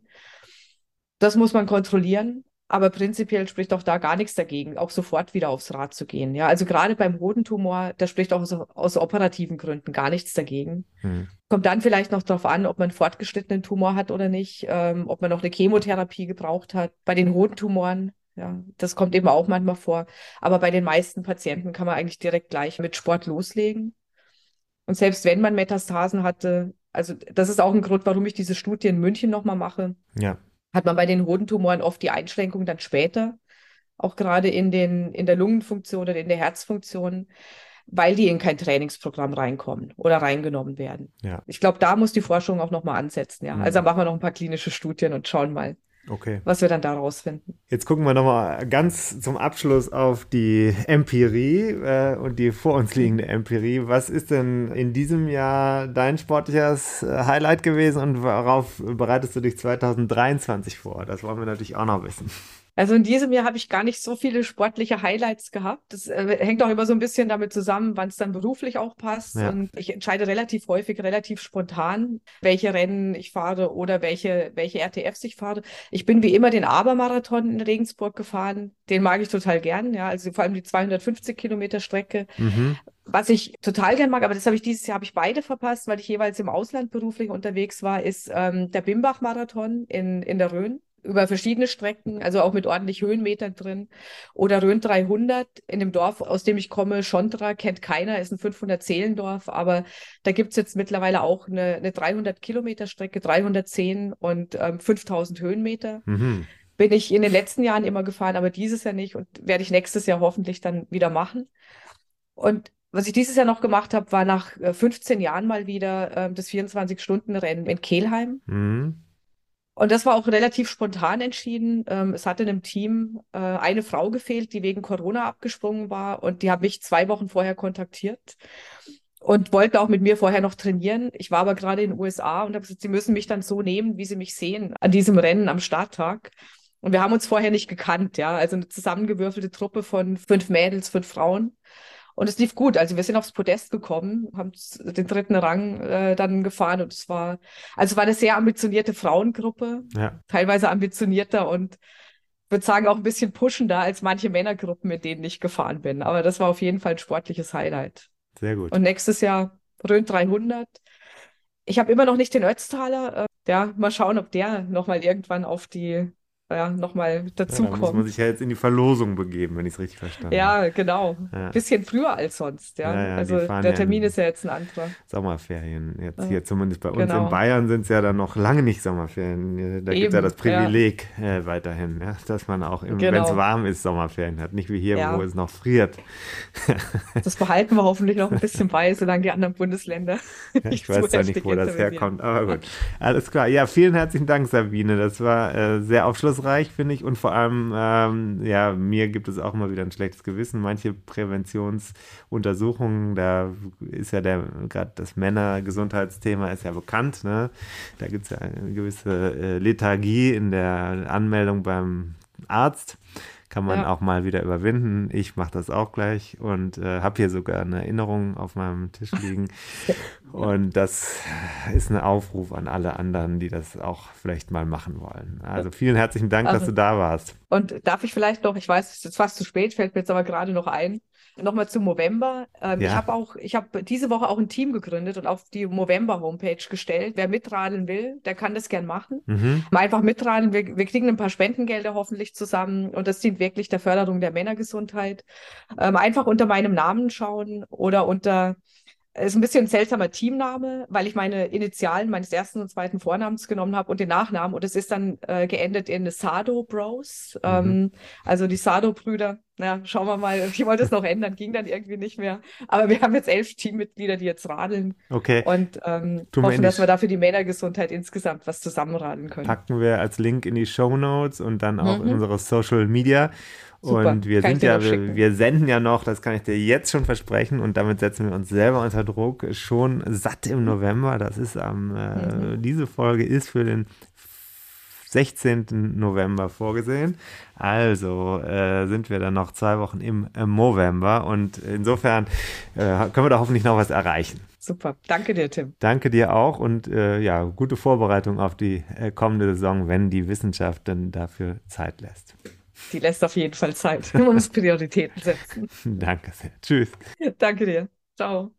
Das muss man kontrollieren, aber prinzipiell spricht auch da gar nichts dagegen, auch sofort wieder aufs Rad zu gehen, ja, also gerade beim Hodentumor, da spricht auch aus operativen Gründen gar nichts dagegen. Kommt dann vielleicht noch darauf an, ob man einen fortgeschrittenen Tumor hat oder nicht, ob man noch eine Chemotherapie gebraucht hat. Bei den Hodentumoren, ja, das kommt eben auch manchmal vor. Aber bei den meisten Patienten kann man eigentlich direkt gleich mit Sport loslegen. Und selbst wenn man Metastasen hatte, also das ist auch ein Grund, warum ich diese Studie in München nochmal mache, hat man bei den Hodentumoren oft die Einschränkung dann später, auch gerade in der Lungenfunktion oder in der Herzfunktion, weil die in kein Trainingsprogramm reinkommen oder reingenommen werden. Ja. Ich glaube, da muss die Forschung auch nochmal ansetzen. Ja. Also machen wir noch ein paar klinische Studien und schauen mal, was wir dann da rausfinden. Jetzt gucken wir nochmal ganz zum Abschluss auf die Empirie und die vor uns liegende Empirie. Was ist denn in diesem Jahr dein sportliches Highlight gewesen und worauf bereitest du dich 2023 vor? Das wollen wir natürlich auch noch wissen. Also in diesem Jahr habe ich gar nicht so viele sportliche Highlights gehabt. Das hängt auch immer so ein bisschen damit zusammen, wann es dann beruflich auch passt. Ja. Und ich entscheide relativ häufig, relativ spontan, welche Rennen ich fahre oder welche RTFs ich fahre. Ich bin wie immer den Aber-Marathon in Regensburg gefahren. Den mag ich total gern. Ja, also vor allem die 250 Kilometer Strecke. Was ich total gern mag, aber das habe ich dieses Jahr beide verpasst, weil ich jeweils im Ausland beruflich unterwegs war, ist der Bimbach-Marathon in der Rhön. über verschiedene Strecken, also auch mit ordentlich Höhenmetern drin. Oder Rhön 300 in dem Dorf, aus dem ich komme, Schondra, kennt keiner, ist ein 500-Seelendorf, aber da gibt es jetzt mittlerweile auch eine 300-Kilometer-Strecke, 310 und 5000 Höhenmeter. Bin ich in den letzten Jahren immer gefahren, aber dieses Jahr nicht und werde ich nächstes Jahr hoffentlich dann wieder machen. Und was ich dieses Jahr noch gemacht habe, war nach 15 Jahren mal wieder das 24-Stunden-Rennen in Kelheim. Und das war auch relativ spontan entschieden. Es hatte in einem Team eine Frau gefehlt, die wegen Corona abgesprungen war und die hat mich 2 Wochen vorher kontaktiert und wollte auch mit mir vorher noch trainieren. Ich war aber gerade in den USA und habe gesagt, sie müssen mich dann so nehmen, wie sie mich sehen an diesem Rennen am Starttag. Und wir haben uns vorher nicht gekannt, ja, also eine zusammengewürfelte Truppe von 5 Mädels, 5 Frauen. Und es lief gut. Also wir sind aufs Podest gekommen, haben den 3. Rang dann gefahren und es war eine sehr ambitionierte Frauengruppe, teilweise ambitionierter und würde sagen auch ein bisschen pushender als manche Männergruppen, mit denen ich gefahren bin. Aber das war auf jeden Fall ein sportliches Highlight. Sehr gut. Und nächstes Jahr Rhön 300. Ich habe immer noch nicht den Ötztaler. Mal schauen, ob der nochmal irgendwann nochmal dazu Da kommt. muss man sich ja jetzt in die Verlosung begeben, wenn ich es richtig verstanden habe. Ja, genau. Ja. Bisschen früher als sonst, ja. Ja, Also die fahren der ja Termin in ist ja jetzt ein anderer. Sommerferien. Jetzt hier zumindest bei uns Genau. in Bayern sind es ja dann noch lange nicht Sommerferien. Da gibt es ja das Privileg weiterhin, dass man auch, wenn es warm ist, Sommerferien hat. Nicht wie hier, wo es noch friert. Das behalten wir hoffentlich noch ein bisschen bei, solange die anderen Bundesländer ich weiß ja nicht, wo das herkommt, aber gut. Alles klar. Ja, vielen herzlichen Dank, Sabine. Das war sehr aufschlussreich, finde ich. Und vor allem, mir gibt es auch immer wieder ein schlechtes Gewissen. Manche Präventionsuntersuchungen, da ist ja gerade das Männergesundheitsthema ist ja bekannt. Ne? Da gibt es ja eine gewisse Lethargie in der Anmeldung beim Arzt. Kann man auch mal wieder überwinden. Ich mache das auch gleich und habe hier sogar eine Erinnerung auf meinem Tisch liegen. Und das ist ein Aufruf an alle anderen, die das auch vielleicht mal machen wollen. Also vielen herzlichen Dank, dass du da warst. Und darf ich vielleicht noch, ich weiß, es ist jetzt fast zu spät, fällt mir jetzt aber gerade noch ein, nochmal zum Movember. Ich habe diese Woche auch ein Team gegründet und auf die Movember-Homepage gestellt. Wer mitradeln will, der kann das gern machen. Mal einfach mitradeln. Wir kriegen ein paar Spendengelder hoffentlich zusammen und das dient wirklich der Förderung der Männergesundheit. Einfach unter meinem Namen schauen oder ist ein bisschen ein seltsamer Teamname, weil ich meine Initialen meines ersten und zweiten Vornamens genommen habe und den Nachnamen und es ist dann geendet in Sado Bros, also die Sado-Brüder. Ja, schauen wir mal. Ich wollte es noch ändern, ging dann irgendwie nicht mehr. Aber wir haben jetzt 11 Teammitglieder, die jetzt radeln. Okay. Und hoffen, dass wir da für die Männergesundheit insgesamt was zusammenradeln können. Packen wir als Link in die Shownotes und dann auch in unsere Social Media. Super. Und wir senden ja noch, das kann ich dir jetzt schon versprechen und damit setzen wir uns selber unter Druck, schon satt im November. Das ist diese Folge ist für den 16. November vorgesehen. Also sind wir dann noch 2 Wochen im Movember und insofern können wir da hoffentlich noch was erreichen. Super. Danke dir, Tim. Danke dir auch und gute Vorbereitung auf die kommende Saison, wenn die Wissenschaft dann dafür Zeit lässt. Die lässt auf jeden Fall Zeit. Man muss Prioritäten setzen. Danke sehr. Tschüss. Danke dir. Ciao.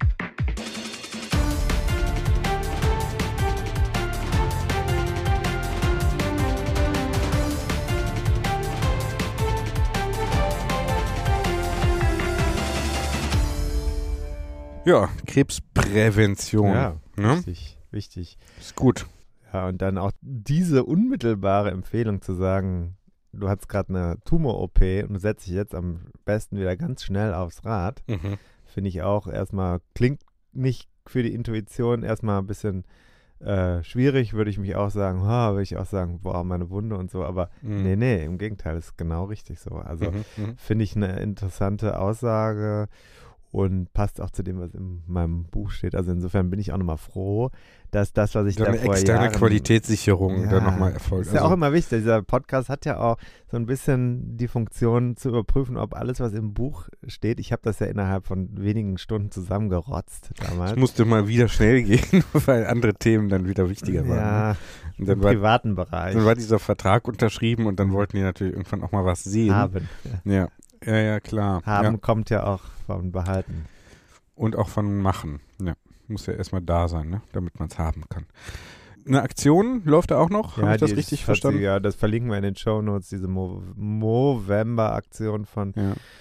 Ja, Krebsprävention. Ja, ne? wichtig. Ist gut. Ja, und dann auch diese unmittelbare Empfehlung zu sagen, du hattest gerade eine Tumor-OP und du setzt dich jetzt am besten wieder ganz schnell aufs Rad, finde ich auch erstmal, klingt nicht für die Intuition erstmal ein bisschen schwierig, würde ich auch sagen, boah, meine Wunde und so, aber nee, im Gegenteil, ist genau richtig so. Also finde ich eine interessante Aussage und passt auch zu dem, was in meinem Buch steht. Also insofern bin ich auch nochmal froh, dass das, was ich da vor Jahren... Eine externe Qualitätssicherung dann nochmal erfolgt. Ist ja auch immer wichtig. Dieser Podcast hat ja auch so ein bisschen die Funktion zu überprüfen, ob alles, was im Buch steht, ich habe das ja innerhalb von wenigen Stunden zusammengerotzt damals. Es musste mal wieder schnell gehen, weil andere Themen dann wieder wichtiger waren. Ja, und dann im privaten Bereich. Dann war dieser Vertrag unterschrieben und dann wollten die natürlich irgendwann auch mal was sehen. Haben. Ja, klar. Haben kommt ja auch von Behalten. Und auch von Machen. Ja, muss ja erstmal da sein, ne? Damit man es haben kann. eine Aktion läuft da auch noch? Habe ich das richtig verstanden? Ja, das verlinken wir in den Shownotes, diese Movember-Aktion von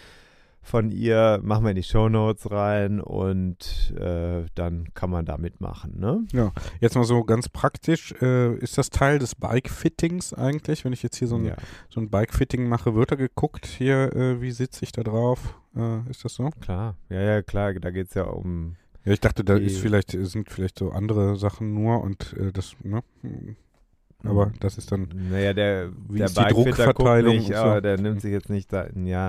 ihr, machen wir in die Shownotes rein und dann kann man da mitmachen, ne? Ja, jetzt mal so ganz praktisch, ist das Teil des Bike-Fittings eigentlich? Wenn ich jetzt hier so ein Bike-Fitting mache, wird da geguckt hier, wie sitze ich da drauf? Ist das so? Klar, ja, klar, da geht es ja um... Ja, ich dachte, sind vielleicht so andere Sachen nur und das, ne? Aber das ist dann, naja, der ist die Druckverteilung nicht, aber der nimmt sich jetzt nicht da,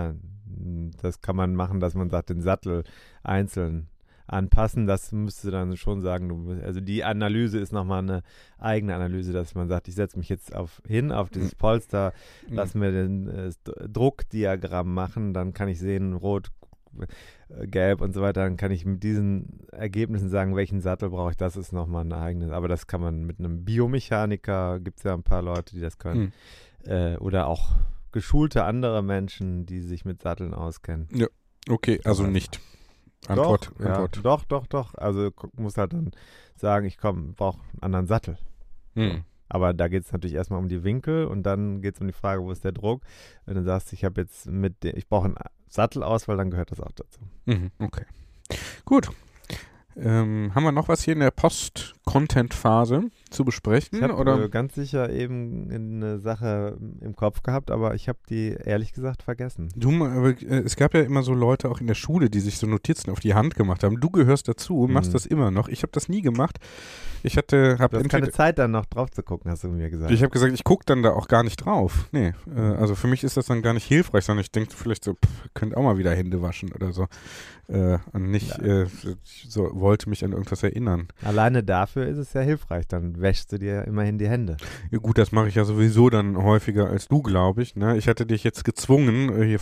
das kann man machen, dass man sagt, den Sattel einzeln anpassen, das müsste dann schon sagen, also die Analyse ist nochmal eine eigene Analyse, dass man sagt, ich setze mich jetzt auf dieses Polster, lass mir den Druckdiagramm machen, dann kann ich sehen, rot, gelb und so weiter, dann kann ich mit diesen Ergebnissen sagen, welchen Sattel brauche ich, das ist nochmal ein eigenes, aber das kann man mit einem Biomechaniker, gibt es ja ein paar Leute, die das können, oder auch geschulte andere Menschen, die sich mit Satteln auskennen. Ja, okay, also nicht. Antwort. Doch. Also muss halt dann sagen, ich brauche einen anderen Sattel. Aber da geht es natürlich erstmal um die Winkel und dann geht es um die Frage, wo ist der Druck? Wenn du sagst, ich brauche einen Sattelauswahl, dann gehört das auch dazu. Okay. Gut. Haben wir noch was hier in der Post-Content-Phase zu besprechen? Ich habe ganz sicher eben eine Sache im Kopf gehabt, aber ich habe die ehrlich gesagt vergessen. Es gab ja immer so Leute auch in der Schule, die sich so Notizen auf die Hand gemacht haben. Du gehörst dazu, machst das immer noch. Ich habe das nie gemacht. Du hast keine Zeit, dann noch drauf zu gucken, hast du mir gesagt. Ich habe gesagt, ich gucke dann da auch gar nicht drauf. Nee, also für mich ist das dann gar nicht hilfreich, sondern ich denke vielleicht so, könnt auch mal wieder Hände waschen oder so. Und nicht wollte mich an irgendwas erinnern. Alleine dafür ist es ja hilfreich, dann wäschst du dir immerhin die Hände. Ja, gut, das mache ich ja sowieso dann häufiger als du, glaube ich. Ne? Ich hatte dich jetzt gezwungen, hier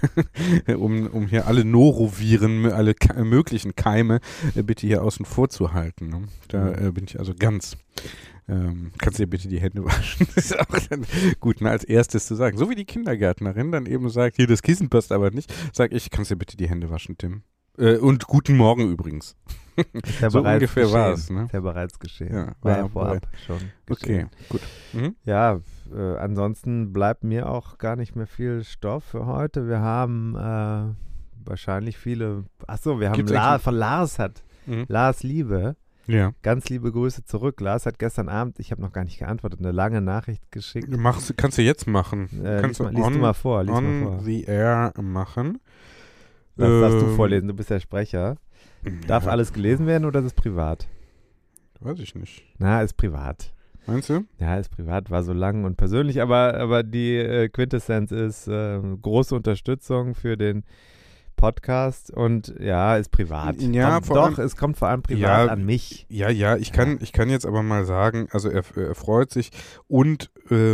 um hier alle Noroviren, alle möglichen Keime bitte hier außen vor zu halten. Ne? Da bin ich also ganz... kannst du dir bitte die Hände waschen? Das ist auch dann gut, als erstes zu sagen. So wie die Kindergärtnerin dann eben sagt, hier, das Kissen passt aber nicht, sag ich, kannst du dir bitte die Hände waschen, Tim? Und guten Morgen übrigens. Ist ja so ungefähr war es. Ne? Ist ja bereits geschehen. Ja, war ja vorab schon geschehen. Okay, gut. Ja, ansonsten bleibt mir auch gar nicht mehr viel Stoff für heute. Wir haben wahrscheinlich viele, wir haben von Lars Lars Liebe. Ja. Ganz liebe Grüße zurück. Lars hat gestern Abend, ich habe noch gar nicht geantwortet, eine lange Nachricht geschickt. Kannst du jetzt machen. Lies du mal vor. On the air machen. Das darfst du vorlesen, du bist der Sprecher. Darf alles gelesen werden oder ist es privat? Weiß ich nicht. Ist privat. Meinst du? Ja, ist privat, war so lang und persönlich, aber die Quintessenz ist große Unterstützung für den Podcast und ist privat. Ja, es kommt vor allem privat an mich. Ja, ich kann jetzt aber mal sagen, also er freut sich und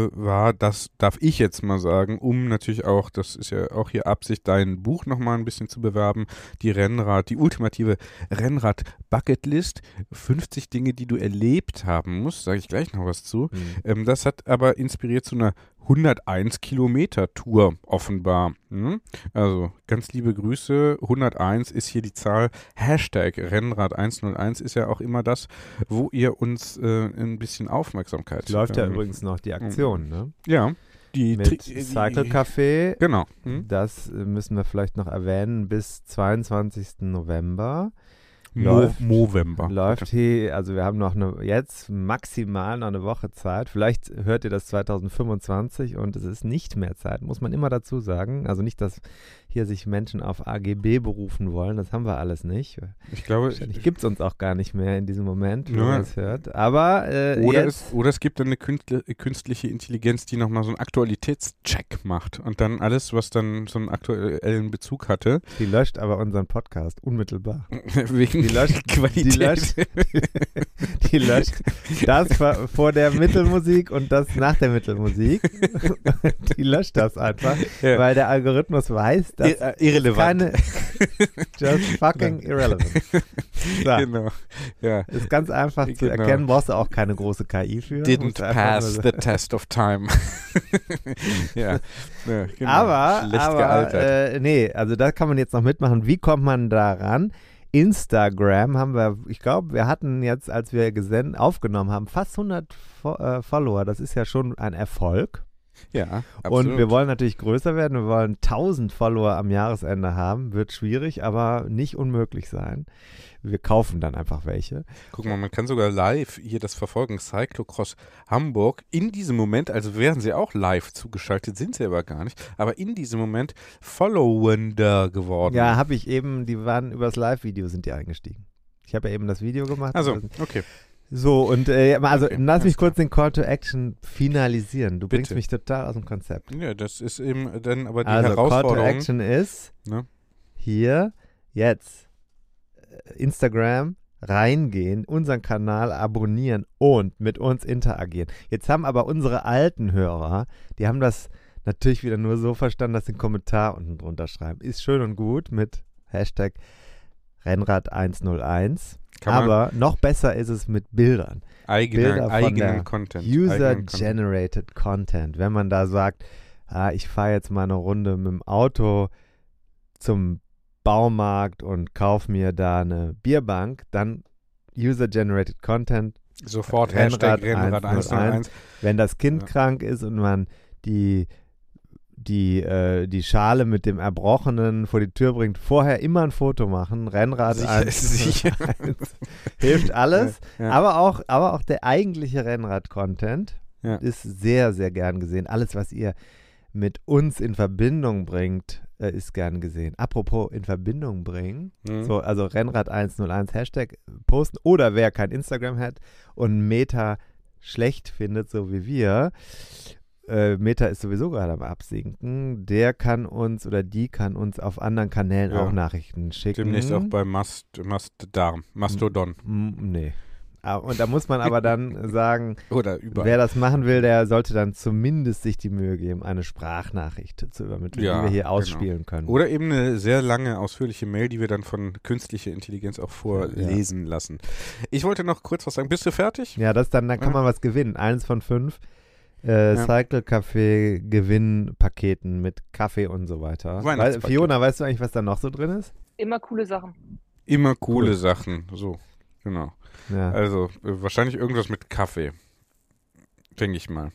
das darf ich jetzt mal sagen, um natürlich auch, das ist ja auch hier Absicht, dein Buch nochmal ein bisschen zu bewerben, die ultimative Rennrad-Bucketlist, 50 Dinge, die du erlebt haben musst, sage ich gleich noch was zu. Das hat aber inspiriert zu einer 101-Kilometer-Tour offenbar. Also ganz liebe Grüße. 101 ist hier die Zahl. #Rennrad101 ist ja auch immer das, wo ihr uns ein bisschen Aufmerksamkeit läuft ja übrigens noch die Aktion, ne? Ja. Mit Cycle Café. Genau. Das müssen wir vielleicht noch erwähnen. Bis 22. November. Movember. Läuft hier, also wir haben jetzt maximal noch eine Woche Zeit. Vielleicht hört ihr das 2025 und es ist nicht mehr Zeit, muss man immer dazu sagen. Also nicht, dass hier sich Menschen auf AGB berufen wollen, das haben wir alles nicht. Ich glaube, wahrscheinlich gibt es uns auch gar nicht mehr in diesem Moment, wenn man das hört. Aber oder es gibt dann eine künstliche Intelligenz, die nochmal so einen Aktualitätscheck macht und dann alles, was dann so einen aktuellen Bezug hatte. Die löscht aber unseren Podcast unmittelbar. Wegen Qualität. Die löscht das vor der Mittelmusik und das nach der Mittelmusik. Die löscht das einfach, weil der Algorithmus weiß, dass irrelevant. Just fucking irrelevant. So. Genau. Ja. Ist ganz einfach zu erkennen, brauchst du auch keine große KI für. Didn't pass the test of time. Ja, genau. Aber also da kann man jetzt noch mitmachen. Wie kommt man daran? Instagram haben wir, ich glaube, wir hatten jetzt, als wir aufgenommen haben, fast 100 Follower. Das ist ja schon ein Erfolg. Ja, absolut. Und wir wollen natürlich größer werden. Wir wollen 1000 Follower am Jahresende haben. Wird schwierig, aber nicht unmöglich sein. Wir kaufen dann einfach welche. Guck mal, man kann sogar live hier das verfolgen. Cyclocross Hamburg. In diesem Moment, also wären sie auch live zugeschaltet, sind sie aber gar nicht. Aber in diesem Moment followender geworden. Ja, habe ich eben, die waren übers Live-Video sind die eingestiegen. Ich habe ja eben das Video gemacht. Also, okay. So, und also Okay, lass mich alles kurz den Call to Action finalisieren. Du Bitte. bringst mich total aus dem Konzept. Ja, das ist eben dann aber die Also Call to Herausforderung. Action ist Ne? hier, jetzt, Instagram reingehen, unseren Kanal abonnieren und mit uns interagieren. Jetzt haben aber unsere alten Hörer, die haben das natürlich wieder nur so verstanden, dass sie einen Kommentar unten drunter schreiben. Ist schön und gut mit Hashtag Rennrad101. Aber noch besser ist es mit Bildern. Eigenen Content. User-Generated Content. Wenn man da sagt, ich fahre jetzt mal eine Runde mit dem Auto zum Baumarkt und kaufe mir da eine Bierbank, dann User-Generated Content. Sofort Hashtag Rennrad 101. Wenn das Kind krank ist und man die Schale mit dem Erbrochenen vor die Tür bringt, vorher immer ein Foto machen. Rennrad Sicher. hilft alles. Ja. Aber auch der eigentliche Rennrad-Content Ja. ist sehr, sehr gern gesehen. Alles, was ihr mit uns in Verbindung bringt, ist gern gesehen. Apropos in Verbindung bringen, so, also Rennrad 101 Hashtag posten oder wer kein Instagram hat und Meta schlecht findet, so wie wir, Meta ist sowieso gerade am Absinken, der kann uns oder die kann uns auf anderen Kanälen auch Nachrichten schicken. Demnächst auch bei Mastodon. Nee. Und da muss man aber dann sagen, Oder überall. wer das machen will, der sollte dann zumindest sich die Mühe geben, eine Sprachnachricht zu übermitteln, die wir hier ausspielen können. Oder eben eine sehr lange, ausführliche Mail, die wir dann von künstlicher Intelligenz auch vorlesen lassen. Ich wollte noch kurz was sagen. Bist du fertig? Ja, dann kann man was gewinnen. 1 von 5 Cycle Café Gewinnpaketen mit Kaffee und so weiter. Fiona, weißt du eigentlich, was da noch so drin ist? Immer coole Sachen. Immer coole Sachen. So, genau. Ja. Also wahrscheinlich irgendwas mit Kaffee. Denke ich mal.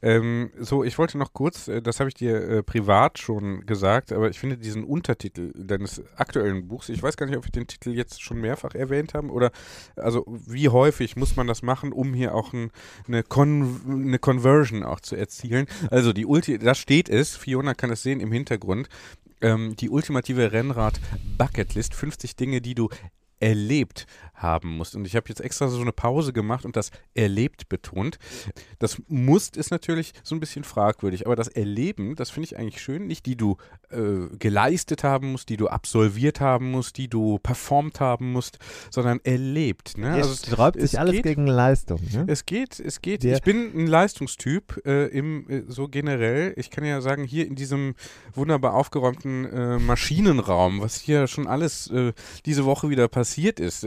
So, ich wollte noch kurz, das habe ich dir privat schon gesagt, aber ich finde diesen Untertitel deines aktuellen Buchs, ich weiß gar nicht, ob wir den Titel jetzt schon mehrfach erwähnt haben oder, also wie häufig muss man das machen, um hier auch eine Conversion auch zu erzielen. Also da steht es, Fiona kann es sehen im Hintergrund, die ultimative Rennrad-Bucketlist, 50 Dinge, die du erlebt haben musst. Und ich habe jetzt extra so eine Pause gemacht und das erlebt betont. Das Musst ist natürlich so ein bisschen fragwürdig, aber das Erleben, das finde ich eigentlich schön. Nicht die du geleistet haben musst, die du absolviert haben musst, die du performt haben musst, sondern erlebt. Ne? Also es sträubt sich alles gegen Leistung. Ne? Es geht. Ich bin ein Leistungstyp so generell. Ich kann ja sagen, hier in diesem wunderbar aufgeräumten Maschinenraum, was hier schon alles diese Woche wieder passiert ist,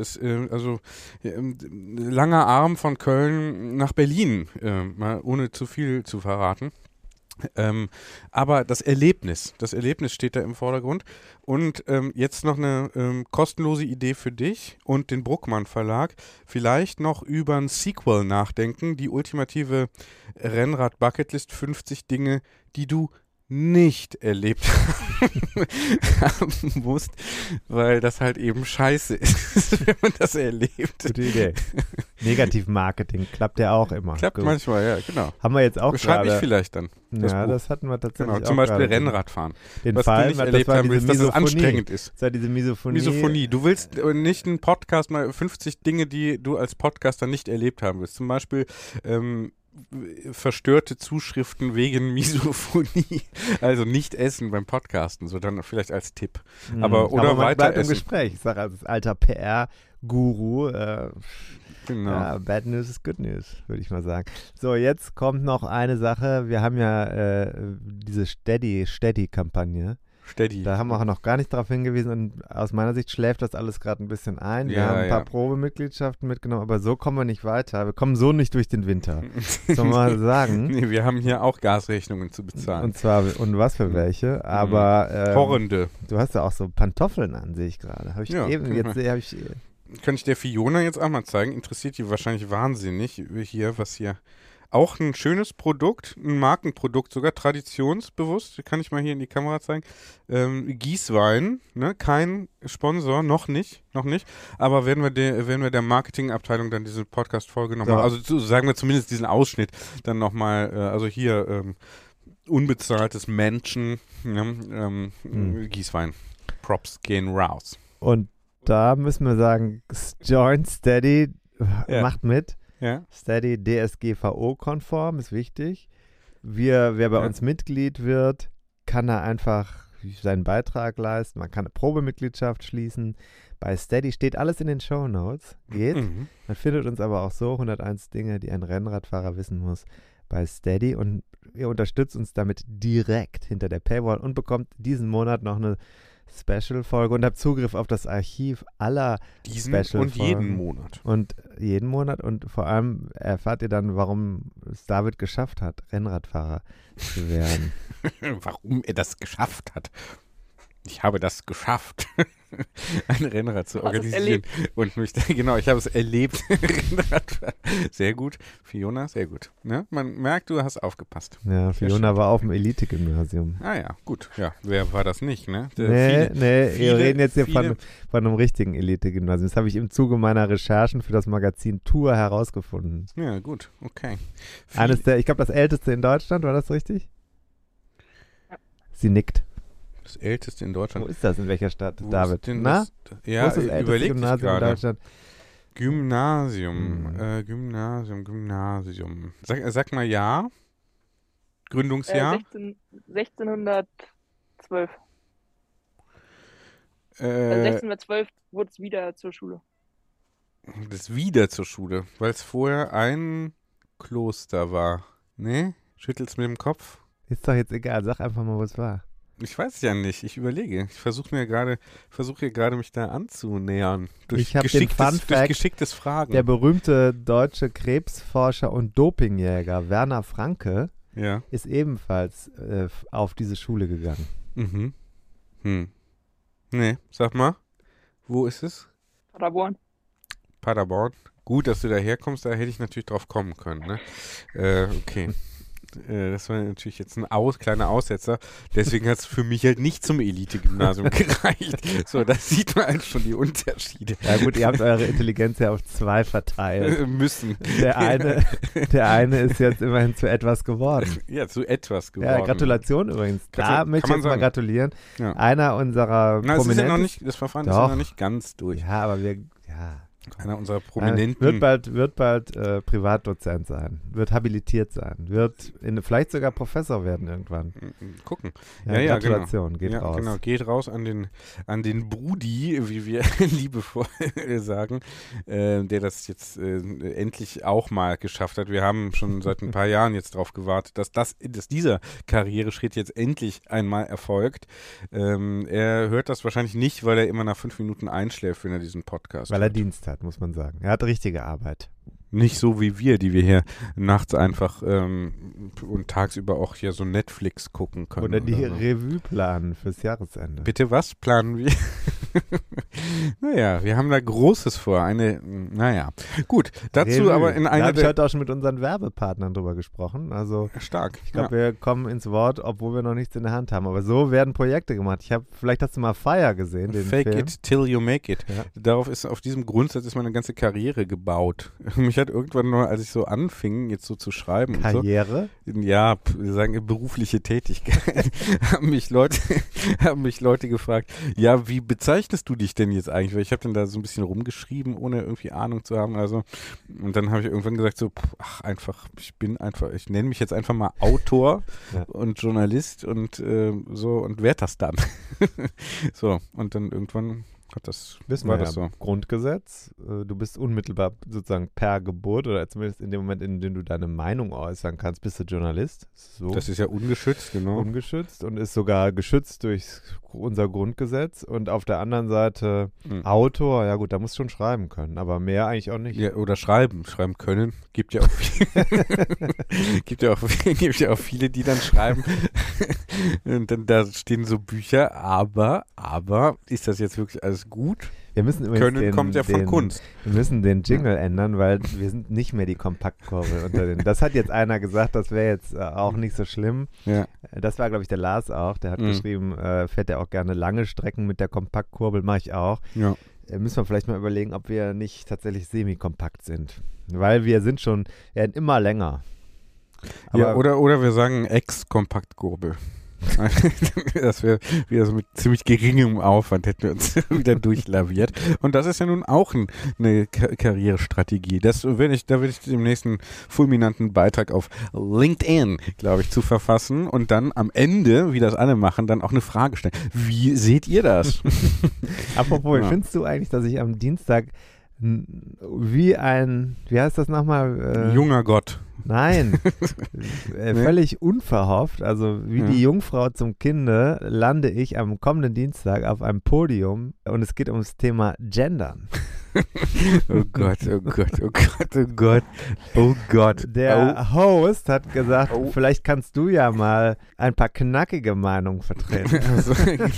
langer Arm von Köln nach Berlin, mal ohne zu viel zu verraten. Aber das Erlebnis steht da im Vordergrund. Und jetzt noch eine kostenlose Idee für dich und den Bruckmann Verlag. Vielleicht noch über ein Sequel nachdenken. Die ultimative Rennrad-Bucketlist, 50 Dinge, die du nicht erlebt haben musst, weil das halt eben scheiße ist, wenn man das erlebt. Gute Idee. Negativmarketing klappt ja auch immer. Klappt gut. Manchmal, ja, genau. Haben wir jetzt auch Beschreibe ich vielleicht dann. Das hatten wir tatsächlich genau, zum Beispiel Rennradfahren. Was du nicht erlebt haben willst, dass es anstrengend ist. Das war diese Misophonie. Du willst nicht einen Podcast, mal 50 Dinge, die du als Podcaster nicht erlebt haben willst. Zum Beispiel verstörte Zuschriften wegen Misophonie. Also nicht essen beim Podcasten, so dann vielleicht als Tipp. Aber weiter essen. Im Gespräch. Ich sage als alter PR-Guru, genau. Ja, bad news is good news, würde ich mal sagen. So, jetzt kommt noch eine Sache. Wir haben ja diese Steady-Kampagne. Steady. Da haben wir auch noch gar nicht darauf hingewiesen und aus meiner Sicht schläft das alles gerade ein bisschen ein. Wir haben ein paar Probemitgliedschaften mitgenommen, aber so kommen wir nicht weiter. Wir kommen so nicht durch den Winter. Soll man mal sagen. Nee, wir haben hier auch Gasrechnungen zu bezahlen. Und zwar, und was für welche, aber Horrende. Du hast ja auch so Pantoffeln an, sehe ich gerade. Kann ich der Fiona jetzt auch mal zeigen? Interessiert die wahrscheinlich wahnsinnig hier, was hier. Auch ein schönes Produkt, ein Markenprodukt, sogar traditionsbewusst, kann ich mal hier in die Kamera zeigen. Gießwein, ne? Kein Sponsor, noch nicht, aber werden wir der Marketingabteilung dann diese Podcast-Folge nochmal, also sagen wir zumindest diesen Ausschnitt dann nochmal, also hier unbezahltes Menschen, Gießwein, Props gehen raus. Und da müssen wir sagen, Join Steady macht mit. Ja. Steady DSGVO-konform ist wichtig. Wer bei uns Mitglied wird, kann da einfach seinen Beitrag leisten. Man kann eine Probemitgliedschaft schließen. Bei Steady steht alles in den Shownotes. Geht. Man findet uns aber auch so 101 Dinge, die ein Rennradfahrer wissen muss, bei Steady. Und ihr unterstützt uns damit direkt hinter der Paywall und bekommt diesen Monat noch eine Special-Folge und habt Zugriff auf das Archiv aller Special-Folgen. Und jeden Monat. Und jeden Monat und vor allem erfahrt ihr dann, warum es David geschafft hat, Rennradfahrer zu werden. Warum er das geschafft hat. Ich habe das geschafft, ein Rennrad zu organisieren. Und mich, genau, ich habe es erlebt. Sehr gut. Fiona, sehr gut. Ne? Man merkt, du hast aufgepasst. Ja, Fiona war auf dem Elite-Gymnasium. Ah ja, gut. Ja, wer war das nicht, ne? Wir reden jetzt hier von einem richtigen Elite-Gymnasium. Das habe ich im Zuge meiner Recherchen für das Magazin Tour herausgefunden. Ja, gut. Okay. Ich glaube, das älteste in Deutschland, war das richtig? Ja. Sie nickt. Das älteste in Deutschland. Wo ist das? In welcher Stadt, Wo David? Ja, wo ist das älteste Gymnasium in Deutschland? Gymnasium. Sag mal ja. Gründungsjahr? 1612. 1612 wurde es wieder zur Schule. Das ist wieder zur Schule, weil es vorher ein Kloster war. Ne? Schüttelst mit dem Kopf? Ist doch jetzt egal, sag einfach mal, wo es war. Ich weiß ja nicht, ich überlege. Ich versuche hier gerade mich da anzunähern. Durch geschicktes Fragen. Der berühmte deutsche Krebsforscher und Dopingjäger Werner Franke ist ebenfalls auf diese Schule gegangen. Nee, sag mal, wo ist es? Paderborn. Gut, dass du daherkommst, da hätte ich natürlich drauf kommen können. Ne? Okay. Das war natürlich jetzt ein kleiner Aussetzer. Deswegen hat es für mich halt nicht zum Elite-Gymnasium gereicht. So, da sieht man halt schon die Unterschiede. Ja gut, ihr habt eure Intelligenz ja auf 2 verteilt. Müssen. Der eine ist jetzt immerhin zu etwas geworden. Ja, zu etwas geworden. Ja, Gratulation übrigens. Da möchte ich jetzt mal gratulieren. Ja. Einer unserer Prominenten. Das Verfahren ist ja noch nicht ganz durch. Ja, aber einer unserer Prominenten. Wird bald Privatdozent sein, wird habilitiert sein, wird vielleicht sogar Professor werden irgendwann. Gucken. Ja, Gratulation, genau. Geht raus. Genau, geht raus an den Brudi, wie wir liebevoll sagen, der das jetzt endlich auch mal geschafft hat. Wir haben schon seit ein paar Jahren jetzt drauf gewartet, dass dieser Karriereschritt jetzt endlich einmal erfolgt. Er hört das wahrscheinlich nicht, weil er immer nach 5 Minuten einschläft, wenn er diesen Podcast hört. Weil er Dienst hat, muss man sagen. Er hat richtige Arbeit. Nicht so wie wir, die wir hier nachts einfach und tagsüber auch hier so Netflix gucken können. Oder die Revue planen fürs Jahresende. Bitte, was planen wir? Naja, wir haben da Großes vor. Gut, dazu Revue. Aber in einer Da habe ich heute auch schon mit unseren Werbepartnern drüber gesprochen. Also stark. Ich glaube, wir kommen ins Wort, obwohl wir noch nichts in der Hand haben. Aber so werden Projekte gemacht. Vielleicht hast du mal Fire gesehen, den Fake Film. it till you make it. Ja. Auf diesem Grundsatz ist meine ganze Karriere gebaut. Mich hat irgendwann noch, als ich so anfing, jetzt so zu schreiben. Karriere? Und so, ja, wir sagen berufliche Tätigkeit. haben mich Leute gefragt, ja, wie bezeichnest du dich denn jetzt eigentlich? Weil ich habe dann da so ein bisschen rumgeschrieben, ohne irgendwie Ahnung zu haben. Also, und dann habe ich irgendwann gesagt so, ich nenne mich jetzt einfach mal Autor und Journalist und so und werde das dann. So, und dann irgendwann Wissen war wir das ja. so? Grundgesetz. Du bist unmittelbar sozusagen per Geburt oder zumindest in dem Moment, in dem du deine Meinung äußern kannst, bist du Journalist. So. Das ist ja ungeschützt, genau. Ungeschützt und ist sogar geschützt durch unser Grundgesetz. Und auf der anderen Seite Autor, ja gut, da musst du schon schreiben können, aber mehr eigentlich auch nicht. Ja, oder schreiben können. Gibt ja auch gibt ja auch viele, die dann schreiben. Und dann da stehen so Bücher, aber ist das jetzt wirklich alles gut? Wir müssen übrigens kommt ja von Kunst. Wir müssen den Jingle ändern, weil wir sind nicht mehr die Kompaktkurbel unter den. Das hat jetzt einer gesagt, das wäre jetzt auch nicht so schlimm. Ja. Das war, glaube ich, der Lars auch. Der hat geschrieben, fährt er auch gerne lange Strecken mit der Kompaktkurbel, mache ich auch. Ja. Müssen wir vielleicht mal überlegen, ob wir nicht tatsächlich semi-kompakt sind. Weil wir werden immer länger. Aber Ja, oder wir sagen Ex-Kompaktkurbel. Das wäre wieder so mit ziemlich geringem Aufwand hätten wir uns wieder durchlaviert. Und das ist ja nun auch eine Karrierestrategie. Da werde ich dem nächsten fulminanten Beitrag auf LinkedIn, glaube ich, zu verfassen und dann am Ende, wie das alle machen, dann auch eine Frage stellen. Wie seht ihr das? Apropos, findest du eigentlich, dass ich am Dienstag wie heißt das nochmal? Junger Gott. Nein, völlig unverhofft, also wie die Jungfrau zum Kinde, lande ich am kommenden Dienstag auf einem Podium und es geht ums Thema Gendern. Oh Gott, oh Gott, oh Gott, oh Gott, oh Gott. Der Host hat gesagt, vielleicht kannst du ja mal ein paar knackige Meinungen vertreten. Also,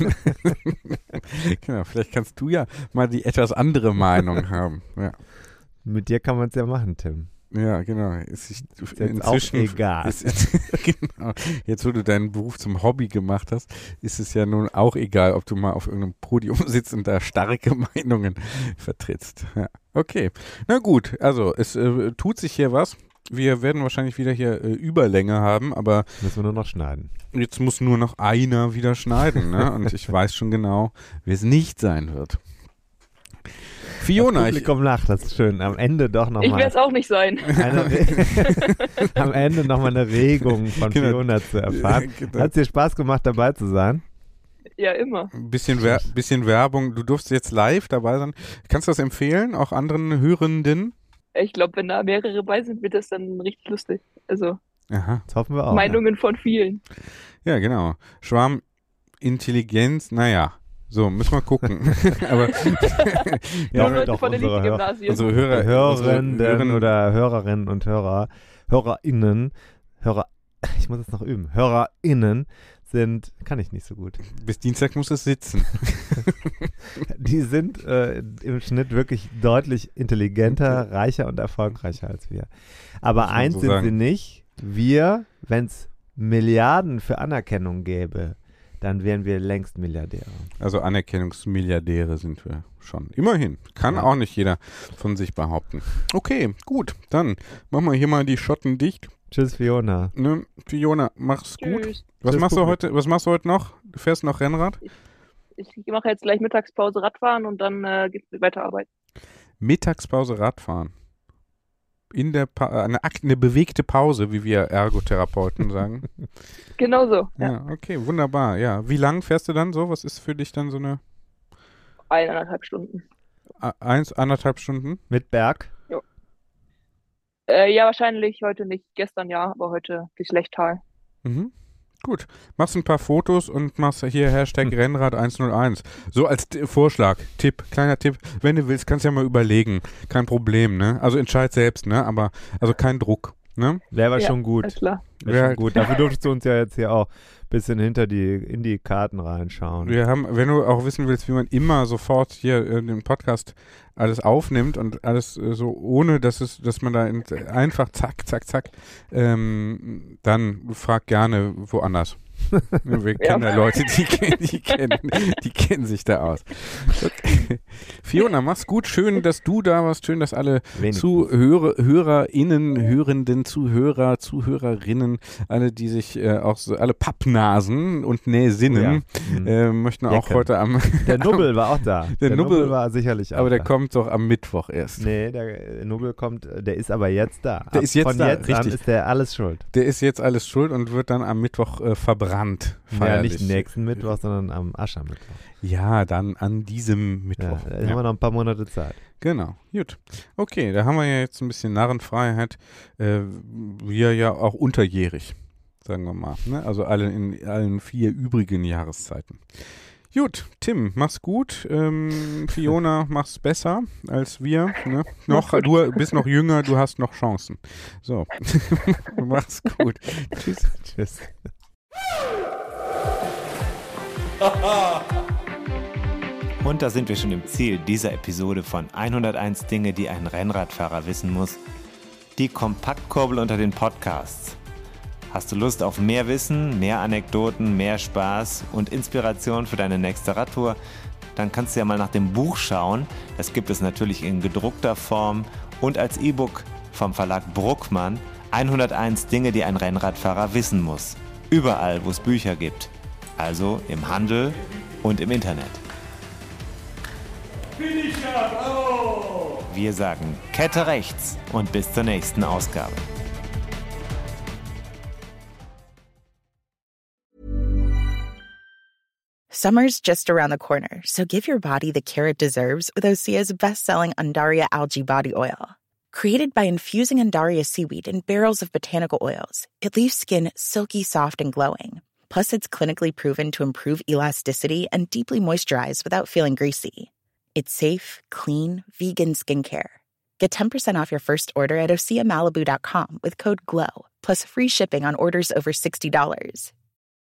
genau, vielleicht kannst du ja mal die etwas andere Meinung haben. Ja. Mit dir kann man es ja machen, Tim. Ja, genau. Ist jetzt auch egal. Genau. Jetzt, wo du deinen Beruf zum Hobby gemacht hast, ist es ja nun auch egal, ob du mal auf irgendeinem Podium sitzt und da starke Meinungen vertrittst. Ja. Okay. Na gut, also es tut sich hier was. Wir werden wahrscheinlich wieder hier Überlänge haben, aber müssen wir nur noch schneiden. Jetzt muss nur noch einer wieder schneiden, ne? Und ich weiß schon genau, wer es nicht sein wird. Fiona, das Publikum lacht, das ist schön. Am Ende doch nochmal. Ich werde es auch nicht sein. Am Ende nochmal eine Regung von Fiona zu erfahren. Hat es dir Spaß gemacht, dabei zu sein? Ja, immer. Ein bisschen Werbung. Du durfst jetzt live dabei sein. Kannst du das empfehlen, auch anderen Hörenden? Ich glaube, wenn da mehrere bei sind, wird das dann richtig lustig. Also, Aha. Das hoffen wir auch. Meinungen von vielen. Ja, genau. Schwarmintelligenz, naja. So, müssen wir gucken. Aber ja, Leute von der Elite-Gymnasien. Unsere Hörerinnen oder Hörerinnen und HörerInnen, ich muss es noch üben, HörerInnen kann ich nicht so gut. Bis Dienstag muss es sitzen. Die sind im Schnitt wirklich deutlich intelligenter, reicher und erfolgreicher als wir. Aber eins sind sie nicht, wenn es Milliarden für Anerkennung gäbe, dann wären wir längst Milliardäre. Also Anerkennungsmilliardäre sind wir schon. Immerhin. Kann auch nicht jeder von sich behaupten. Okay, gut. Dann machen wir hier mal die Schotten dicht. Tschüss, Fiona. Ne, Fiona, mach's gut. Tschüss. Was machst du heute noch? Du fährst noch Rennrad? Ich mache jetzt gleich Mittagspause Radfahren und dann geht's weiterarbeiten. Mittagspause Radfahren. Eine bewegte Pause, wie wir Ergotherapeuten sagen. Genau so. Ja, okay, wunderbar. Ja, wie lang fährst du dann so? Was ist für dich dann so eine? 1,5 Stunden. 1,5 Stunden? Mit Berg? Jo. Ja, wahrscheinlich heute nicht. Gestern ja, aber heute bis Lechtal. Mhm. Gut. Machst ein paar Fotos und machst hier Hashtag Rennrad 101. So als Vorschlag, kleiner Tipp. Wenn du willst, kannst du ja mal überlegen. Kein Problem, ne? Also entscheid selbst, ne? Aber, also kein Druck, ne? Der war schon gut. Alles klar. Schon gut. Dafür durftest du uns ja jetzt hier auch ein bisschen in die Karten reinschauen. Wir haben, wenn du auch wissen willst, wie man immer sofort hier den Podcast alles aufnimmt und alles so ohne, dass man da einfach zack, dann frag gerne woanders. Wir kennen da Leute, die kennen sich da aus. Okay. Fiona, mach's gut. Schön, dass du da warst. Schön, dass alle HörerInnen, Hörenden, Zuhörerinnen, alle, die sich auch so, alle Pappnasen und Nähsinnen, möchten auch heute Der Nubbel war auch da. Der Nubbel war sicherlich auch aber der da. kommt doch am Mittwoch erst. Nee, der Nubbel kommt, der ist aber jetzt da. Der ist jetzt Von da, jetzt richtig. an ist der alles schuld. Der ist jetzt alles schuld und wird dann am Mittwoch verbrannt. Strand Ja, feierlich. nicht nächsten Mittwoch, sondern am Aschermittwoch. Ja, dann an diesem Mittwoch. Ja, da haben wir noch ein paar Monate Zeit. Genau, gut. Okay, da haben wir ja jetzt ein bisschen Narrenfreiheit. Wir ja auch unterjährig, sagen wir mal. Ne? Also in allen 4 übrigen Jahreszeiten. Gut, Tim, mach's gut. Fiona, mach's besser als wir. Ne? Du bist noch jünger, du hast noch Chancen. So, mach's gut. Tschüss. Tschüss. Und da sind wir schon im Ziel dieser Episode von 101 Dinge, die ein Rennradfahrer wissen muss. Die Kompaktkurbel unter den Podcasts. Hast du Lust auf mehr Wissen, mehr Anekdoten, mehr Spaß und Inspiration für deine nächste Radtour? Dann kannst du ja mal nach dem Buch schauen. Das gibt es natürlich in gedruckter Form und als E-Book vom Verlag Bruckmann. 101 Dinge, die ein Rennradfahrer wissen muss. Überall, wo es Bücher gibt. Also im Handel und im Internet. Wir sagen Kette rechts und bis zur nächsten Ausgabe. Summer's just around the corner, so give your body the care it deserves with Osea's best-selling Undaria Algae Body Oil. Created by infusing Undaria seaweed in barrels of botanical oils, it leaves skin silky, soft, and glowing. Plus, it's clinically proven to improve elasticity and deeply moisturize without feeling greasy. It's safe, clean, vegan skincare. Get 10% off your first order at OseaMalibu.com with code GLOW, plus free shipping on orders over $60.